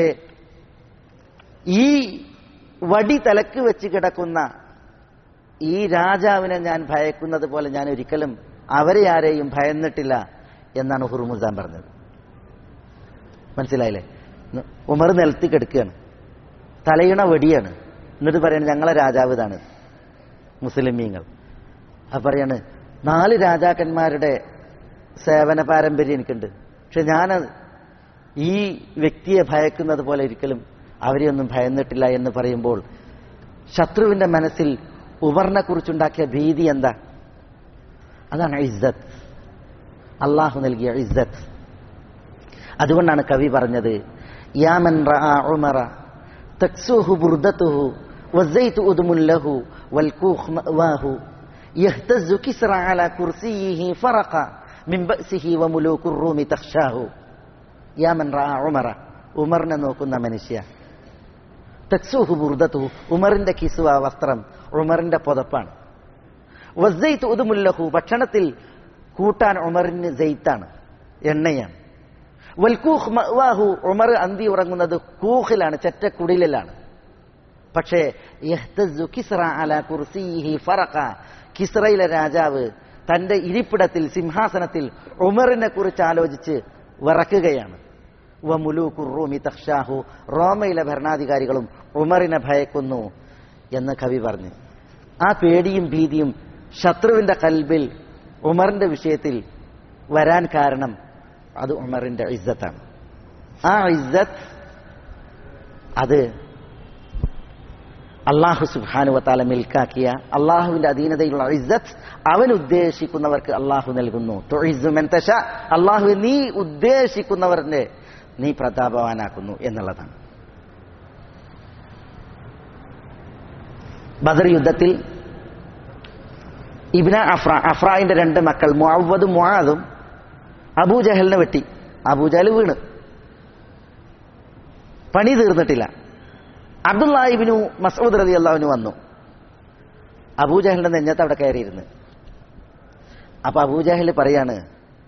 B: ഈ വടി തലക്ക് വെച്ച് കിടക്കുന്ന ഈ രാജാവിനെ ഞാൻ ഭയക്കുന്നത് പോലെ ഞാൻ ഒരിക്കലും അവരെ ആരെയും ഭയന്നിട്ടില്ല എന്നാണ് ഹുർമുസാൻ പറഞ്ഞത്. മനസ്സിലായില്ലേ? ഉമർ നിലത്തി കിടക്കുകയാണ്, തലയിണ വെടിയാണ്. എന്നിട്ട് പറയാണ്, ഞങ്ങളെ രാജാവ് ഇതാണ് മുസ്ലിമീങ്ങൾ. അത് പറയാണ്, 4 രാജാക്കന്മാരുടെ സേവന പാരമ്പര്യം എനിക്കുണ്ട്. പക്ഷെ ഞാൻ ഈ വ്യക്തിയെ ഭയക്കുന്നത് പോലെ ഒരിക്കലും അവരെയൊന്നും ഭയന്നിട്ടില്ല എന്ന് പറയുമ്പോൾ ശത്രുവിന്റെ മനസ്സിൽ ഉമറിനെ കുറിച്ചുണ്ടാക്കിയ ഭീതി എന്താ? അതാണ് ഇസ്സത്ത്, അള്ളാഹു നൽകിയ ഇസ്സത്ത്. അതുകൊണ്ടാണ് കവി പറഞ്ഞത്, യാ മൻ റഅ ഉമറ തക്സുഹു ബുർദതുഹു വസൈതു ഉദ്മുല്ലഹു വൽകൂഖ് മഅവാഹു യഹ്തസു കിസ്റ അലാ കുർസിയിഹി ഫറഖ മിൻ ബഅസിഹി വമുലൂകുർ റൂമി തഖ്ശാഹു. യാ മൻ റഅ ഉമറ, ഉമറിനെ നോക്കുന്ന മനുഷ്യ, തക്സുഹു ബുർദതുഹു, ഉമറിന്റെ കിസ്വ വസ്ത്രം ഉമറിന്റെ പുതപ്പാണ്. വസൈതു ഉദ്മുല്ലഹു, ഭക്ഷണത്തിൽ കൂട്ടാൻ ഉമറിന് സെയ്ത്താണ്, എണ്ണയാണ്. വൽകൂഖ് മഅവാഹു, ഉമർ അന്തി ഉറങ്ങുന്നത് കൂഖിലാണ്, ചെറ്റക്കുടിലാണ്. പക്ഷേ യഹ്തസു കിസ്റ അലാ കുർസിയിഹി ഫറഖ, കിസ്റയിലെ രാജാവ് തന്റെ ഇരിപ്പിടത്തിൽ സിംഹാസനത്തിൽ ഉമറിനെ കുറിച്ച് ആലോചിച്ച് വിറക്കുകയാണ്. വമുലൂകുർ റൂമി തഖ്ശാഹു, റോമയിലെ ഭരണാധികാരികളും ഉമറിനെ ഭയക്കുന്നു എന്ന് കവി പറഞ്ഞു. ആ പേടിയും ഭീതിയും ശത്രുവിന്റെ കൽബിൽ ഉമറിന്റെ വിഷയത്തിൽ വരാൻ കാരണം അത് ഉമറിന്റെ ഇസ്സത്താണ്. ആ ഇസ്സത്ത് അത് അള്ളാഹു സുബ്ഹാനഹു വ തആല മിൽക്കാക്കിയ അള്ളാഹുവിന്റെ അധീനതയിലുള്ള ഇസ്സത്ത് അവൻ ഉദ്ദേശിക്കുന്നവർക്ക് അള്ളാഹു നൽകുന്നു. തുഇസ്സു മൻ തശാ, അള്ളാഹു നീ ഉദ്ദേശിക്കുന്നവരെ നീ പ്രതാപവാനാക്കുന്നു എന്നുള്ളതാണ്. ബദർ യുദ്ധത്തിൽ ഇബ്ന അഫ്രായിന്റെ 2 മക്കൾ മുഅവ്വദും മുആദും അബൂജഹലിനെ വെട്ടി. അബൂജഹൽ വീണ്, പണി തീർന്നിട്ടില്ല. അബ്ദുല്ലാഹി ഇബ്നു മസ്ഊദ് റളിയല്ലാഹു അൻഹു വന്നു, അബൂജഹലിന്റെ നെഞ്ഞത്ത് അവിടെ കയറിയിരുന്നു. അപ്പൊ അബൂജഹൽ പറയാണ്,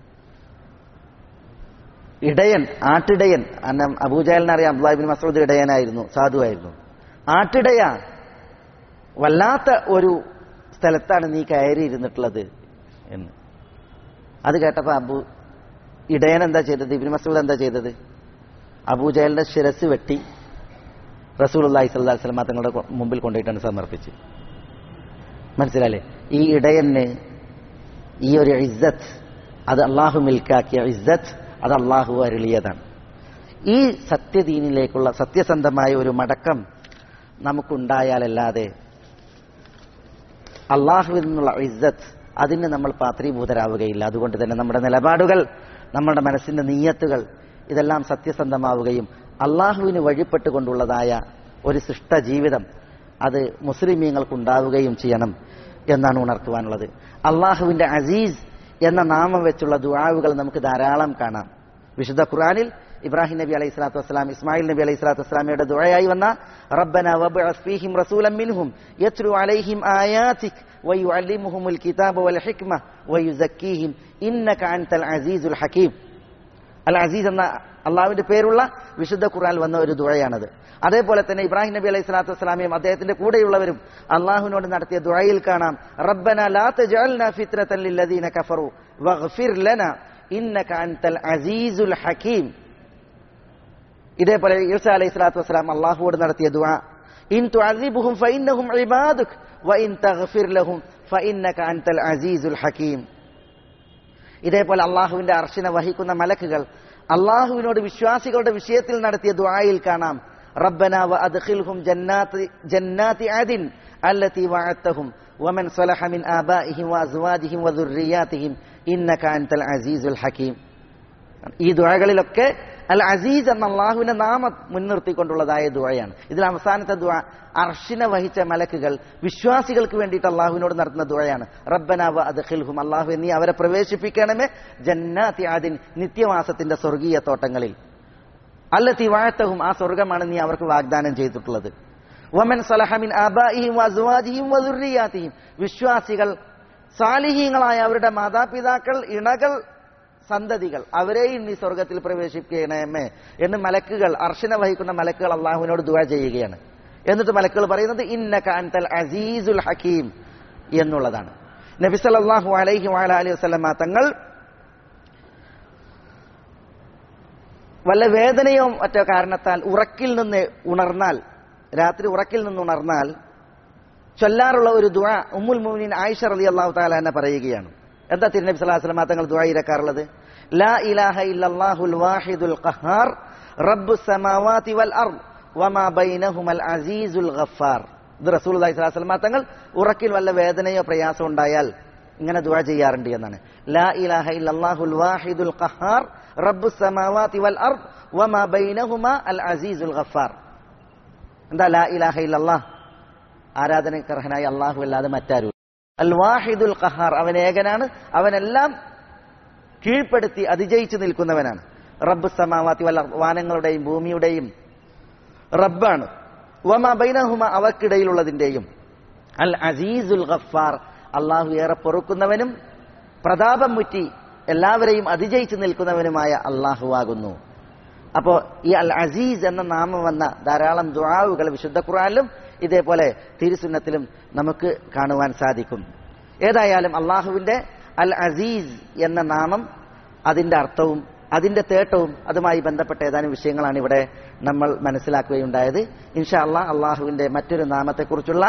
B: ഇടയൻ, ആട്ടിടയൻ, അന്നം അബൂജഹലിനെ അറിയാം, അബ്ദുല്ലാഹി ഇബ്നു മസ്ഊദ് ഇടയനായിരുന്നു, സാധുവായിരുന്നു. ആട്ടിടയ, വല്ലാത്ത ഒരു സ്ഥലത്താണ് നീ കയറിയിരുന്നിട്ടുള്ളത് എന്ന്. അത് കേട്ടപ്പോ ഇടയൻ എന്താ ചെയ്തത്? ഇബ്നു മസ്ഊദ് എന്താ ചെയ്തത്? അബൂജഹലിന്റെ ശിരസ് വെട്ടി റസൂലുള്ളാഹി സ്വല്ലല്ലാഹു അലൈഹി വസല്ലം തങ്ങളുടെ മുമ്പിൽ കൊണ്ടുപോയിട്ടാണ് സമർപ്പിച്ച്. മനസ്സിലായില്ലേ? ഈ ഇടയന് ഈ ഒരു ഇസ്സത്ത്, അത് അള്ളാഹു മിൽക്കാക്കിയ ഇസ്സത്ത്, അത് അള്ളാഹു അരുളിയതാണ്. ഈ സത്യദീനിലേക്കുള്ള സത്യസന്ധമായ ഒരു മടക്കം നമുക്കുണ്ടായാലല്ലാതെ അള്ളാഹുവിൽ നിന്നുള്ള ഇസ്സത്ത് അതിന് നമ്മൾ പാത്രീഭൂതരാവുകയില്ല. അതുകൊണ്ട് തന്നെ നമ്മുടെ നിലപാടുകൾ, നമ്മുടെ മനസ്സിന്റെ നീയത്തുകൾ ഇതെല്ലാം സത്യസന്ധമാവുകയും അള്ളാഹുവിന് വഴിപ്പെട്ടുകൊണ്ടുള്ളതായ ഒരു സൃഷ്ട ജീവിതം അത് മുസ്ലിമീങ്ങൾക്കുണ്ടാവുകയും ചെയ്യണം എന്നാണ് ഉണർത്തുവാനുള്ളത്. അള്ളാഹുവിന്റെ അസീസ് എന്ന നാമം വെച്ചുള്ള ദുആവുകൾ നമുക്ക് ധാരാളം കാണാം. വിശുദ്ധ ഖുർആനിൽ ഇബ്രാഹിം നബി അലൈഹി സ്വലാത്തു വസ്സലാം, ഇസ്മായിൽ നബി അലൈഹി സ്വലാത്തു വസ്സലാമയുടെ ദുആയായി വന്ന റബ്ബനാ വബ്അസ് ഫീഹിം റസൂലൻ മിൻഹും യത്ലു അലൈഹിം ആയാതിക് വയുഅല്ലിമുഹുൽ കിതാബ വൽ ഹിക്മ വയുസക്കീഹിം ഇന്നക അൻതൽ അസീസുൽ ഹകീം. അൽ അസീസ് എന്ന അള്ളാഹുവിന്റെ പേരുള്ള വിശുദ്ധ ഖുർആനിൽ വന്ന ഒരു ദുആയാണത്. അതേപോലെ തന്നെ ഇബ്രാഹിം നബി അലൈഹി സ്വലാത്തു വസ്സലാമയും അദ്ദേഹത്തിന്റെ കൂടെയുള്ളവരും അള്ളാഹുവിനോട് നടത്തിയ ദുആയിൽ കാണാം, റബ്ബനാ ലാ തജഅൽനാ ഫിത്നതൻ ലില്ലദീന കഫറു വഗ്ഫിർ ലനാ ഇന്നക അൻതൽ അസീസുൽ ഹകീം. ഇതേപോലെ ഈസാ അലൈഹി സ്വലാത്തു വസ്സലാം അള്ളാഹുവോട് നടത്തിയ ദുആ, ഇൻ തുഅസിബുഹും ഫഇന്നഹും ഇബാദുക വഇൻ തഗ്ഫിർ ലഹും ഫഇന്നക അൻതൽ അസീസുൽ ഹകീം. ഇതേപോലെ അള്ളാഹുവിന്റെ അർശിനെ വഹിക്കുന്ന മലക്കുകൾ അള്ളാഹുവിനോട് വിശ്വാസികളുടെ വിഷയത്തിൽ നടത്തിയ ദുആയിൽ കാണാം, റബ്ബനാ വഅദ്ഖിൽഹും ജന്നാതി അദിൻ അല്ലതി വഅദ്തഹും വമൻ സ്വലഹ മിൻ ആബാഇഹിം വഅസ്വാജിഹിം വദുർരിയാതിഹിം ഇന്നക അൻതൽ അസീസുൽ ഹകീം. ഈ ദുആകളിലൊക്കെ അൽ അസീസ് എന്ന അള്ളാഹുവിന്റെ നാമം മുൻനിർത്തിക്കൊണ്ടുള്ളതായ ദുആയാണ്. ഇതിൽ അവസാനത്തെ ദുആ അർശിനെ വഹിച്ച മലക്കുകൾ വിശ്വാസികൾക്ക് വേണ്ടിയിട്ട് അള്ളാഹുവിനോട് നടത്തുന്ന ദുആയാണ്, റബ്ബനാ വഅദ്ഖിൽഹും, അള്ളാഹു നീ അവരെ പ്രവേശിപ്പിക്കണമേ ജന്നാതി ആദിൻ, നിത്യവാസത്തിന്റെ സ്വർഗീയ തോട്ടങ്ങളിൽ, അല്ലതി വഅദ്തഹും, ആ സ്വർഗമാണ് നീ അവർക്ക് വാഗ്ദാനം ചെയ്തിട്ടുള്ളത്, വമൻ സലഹ മിൻ ആബാഇഹിം വഅസ്വാജിഹിം വദുർരിയാതിഹിം, വിശ്വാസികൾ സാലിഹീങ്ങളായ അവരുടെ മാതാപിതാക്കൾ, ഇണകൾ, സന്തതികൾ, അവരെയും നീ സ്വർഗത്തിൽ പ്രവേശിക്കണമേ എന്ന് മലക്കുകൾ, അർശിനെ വഹിക്കുന്ന മലക്കുകൾ അള്ളാഹുവിനോട് ദുആ ചെയ്യുകയാണ്. എന്നിട്ട് മലക്കുകൾ പറയുന്നത് ഇന്നക അൻതൽ അസീസുൽ ഹകീം എന്നുള്ളതാണ്. നബി സല്ലല്ലാഹു അലൈഹി വഅലൈഹി വസല്ലമ തങ്ങൾ വല്ല വേദനയോ മറ്റോ കാരണത്താൽ ഉറക്കിൽ നിന്ന് ഉണർന്നാൽ, രാത്രി ഉറക്കിൽ നിന്ന് ഉണർന്നാൽ ചൊല്ലാറുള്ള ഒരു ദുആ ഉമ്മുൽ മുഅ്മിനീൻ ആയിഷ റളിയല്ലാഹു തആല അൻഹ പറയുകയാണ്. എന്താ തിരുനബി സല്ലല്ലാഹു അലൈഹി വസല്ലമ തങ്ങൾ ദുആ ഇരക്കാറുള്ളത്? ലാ ഇലാഹ ഇല്ലല്ലാഹുൽ വാഹിദുൽ ഖഹാർ റബ്ബുസ് സമാവാതി വൽ അർദ് വമാ ബൈനഹുമൽ അസീസുൽ ഗഫാർ. ഇത് റസൂലുള്ളാഹി സ്വല്ലല്ലാഹു അലൈഹി വസല്ലം തങ്ങൾ ഉറക്കിൽ വല്ല വേദനയോ പ്രയാസമോ ഉണ്ടായാൽ ഇങ്ങനെ ദുആ ചെയ്യാറുണ്ട് എന്നാണ്. ലാ ഇലാഹ ഇല്ലല്ലാഹുൽ വാഹിദുൽ ഖഹാർ റബ്ബുസ് സമാവാതി വൽ അർദ് വമാ ബൈനഹുമാ അൽ അസീസുൽ ഗഫാർ. എന്താ ലാ ഇലാഹ ഇല്ലല്ലാഹ്? ആരാധനക്കർഹനായ അല്ലാഹു അല്ലാതെ മറ്റാരും. അൽ വാഹിദുൽ ഖഹാർ, അവൻ ഏകനാണ്, അവനെല്ലാം കീഴ്പ്പെടുത്തി അതിജയിച്ചു നിൽക്കുന്നവനാണ്. റബ്ബുസ് സമാവാതി വൽ അർദ്, വാനങ്ങളുടെയും ഭൂമിയുടെയും റബ്ബാണ്. വമാ ബൈനഹുമ, അവക്കിടയിലുള്ളതിന്റെയും. അൽ അസീസുൽ ഗഫാർ, അള്ളാഹു ഏറെ പൊറുക്കുന്നവനും പ്രതാപം മുറ്റി എല്ലാവരെയും അതിജയിച്ചു നിൽക്കുന്നവനുമായ അള്ളാഹു ആകുന്നു. അപ്പോ ഈ അൽ അസീസ് എന്ന നാമം വന്ന ധാരാളം ദുആവുകൾ വിശുദ്ധ ഖുർആനിലും ഇതേപോലെ തിരുസുന്നത്തിലും നമുക്ക് കാണുവാൻ സാധിക്കും. ഏതായാലും അള്ളാഹുവിന്റെ അൽ അസീസ് എന്ന നാമം, അതിന്റെ അർത്ഥവും അതിന്റെ തേട്ടവും അതുമായി ബന്ധപ്പെട്ട ഏതാനും വിഷയങ്ങളാണ് ഇവിടെ നമ്മൾ മനസ്സിലാക്കുകയുണ്ടായത്. ഇൻഷാ അല്ലാഹ് അള്ളാഹുവിന്റെ മറ്റൊരു നാമത്തെക്കുറിച്ചുള്ള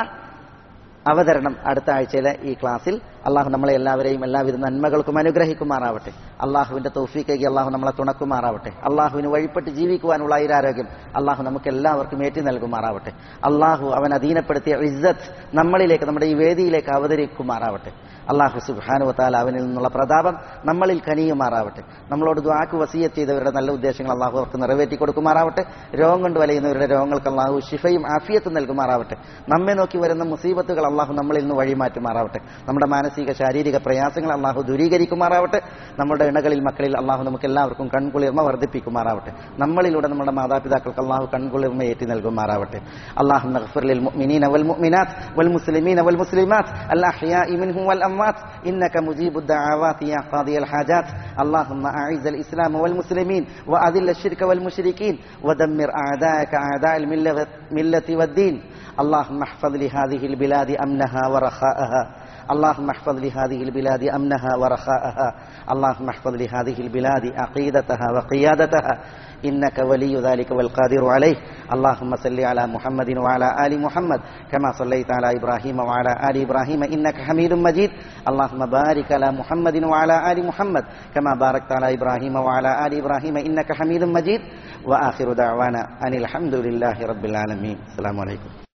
B: അവതരണം അടുത്ത ആഴ്ചയിലെ ഈ ക്ലാസ്സിൽ. അള്ളാഹു നമ്മളെ എല്ലാവരെയും എല്ലാവിധ നന്മകൾക്കും അനുഗ്രഹിക്കുമാറാവട്ടെ. അള്ളാഹുവിന്റെ തൗഫീഖേകി അള്ളാഹു നമ്മളെ തുണക്കുമാറാവട്ടെ. അള്ളാഹുവിന് വഴിപ്പെട്ട് ജീവിക്കുവാനുള്ള ആരോഗ്യം അള്ളാഹു നമുക്ക് എല്ലാവർക്കും ഏറ്റി നൽകുമാറാവട്ടെ. അള്ളാഹു അവൻ അധീനപ്പെടുത്തിയ ഇസ്സത്ത് നമ്മളിലേക്ക്, നമ്മുടെ ഈ വേദിയിലേക്ക് അവതരിക്കുമാറാവട്ടെ. അള്ളാഹു സുബ്ഹാനഹു വ തആല അവനിൽ നിന്നുള്ള പ്രതാപം നമ്മളിൽ കനിയുമാറാവട്ടെ. നമ്മളോട് ദുആക്ക് വസിയ്യത്ത് ചെയ്തവരുടെ നല്ല ഉദ്ദേശങ്ങൾ അള്ളാഹു അവർക്ക് നിറവേറ്റി കൊടുക്കുമാറാവട്ടെ. രോഗം കൊണ്ട് വലയുന്നവരുടെ രോഗങ്ങൾക്ക് അള്ളാഹു ശിഫയും ആഫിയത്തും നൽകുമാറാവട്ടെ. നമ്മെ നോക്കി വരുന്ന മുസീബത്തുകൾ അള്ളാഹു നമ്മളിൽ നിന്ന് വഴിമാറ്റുമാറാവട്ടെ. നമ്മുടെ മാനസിക ശാരീരിക പ്രയാസങ്ങൾ അള്ളാഹു ദൂരീകരിക്കുമാറാവട്ടെ. നമ്മുടെ ഇണകളിൽ മക്കളിൽ അള്ളാഹു നമുക്ക് എല്ലാവർക്കും കൺകുളിർമ വർദ്ധിപ്പിക്കുമാറാവട്ടെ. നമ്മളിലൂടെ നമ്മുടെ മാതാപിതാക്കൾക്ക് അള്ളാഹു കൺകുളിർമ ഏറ്റി നൽകുമാറാവട്ടെ. അല്ലാഹുമ്മ ഗ്ഫിർ ലിൽ മുഅ്മിനീന വൽ മുഅ്മിനാത്ത് വൽ മുസ്ലിമീന വൽ മുസ്ലിമാത്ത് അൽ അഹ്യാഇ മിൻഹും വൽ അംവാത്ത് ഇന്നക മുജീബുദ് ദഅവാതി യാ ഖാദിയൽ ഹാജാത്ത്. അല്ലാഹുമ്മ അഇസ്സൽ ഇസ്ലാമ വൽ മുസ്ലിമീൻ വഅദില്ല الشرك والمشركين ودمر أعداءك أعداء الملة والدين. اللهم احفظ لهذه البلاد أمنها ورخاءها. اللهم احفظ لهذه البلاد أمنها ورخاءها. اللهم احفظ لهذه البلاد عقيدتها وقيادتها إنك ولي ذلك والقادر عليه. اللهم صل على محمد وعلى آل محمد كما صليت على إبراهيم وعلى آل إبراهيم إنك حميد مجيد. اللهم بارك على محمد وعلى آل محمد كما باركت على إبراهيم وعلى آل إبراهيم إنك حميد مجيد. وآخر دعوانا أن الحمد لله رب العالمين. السلام عليكم.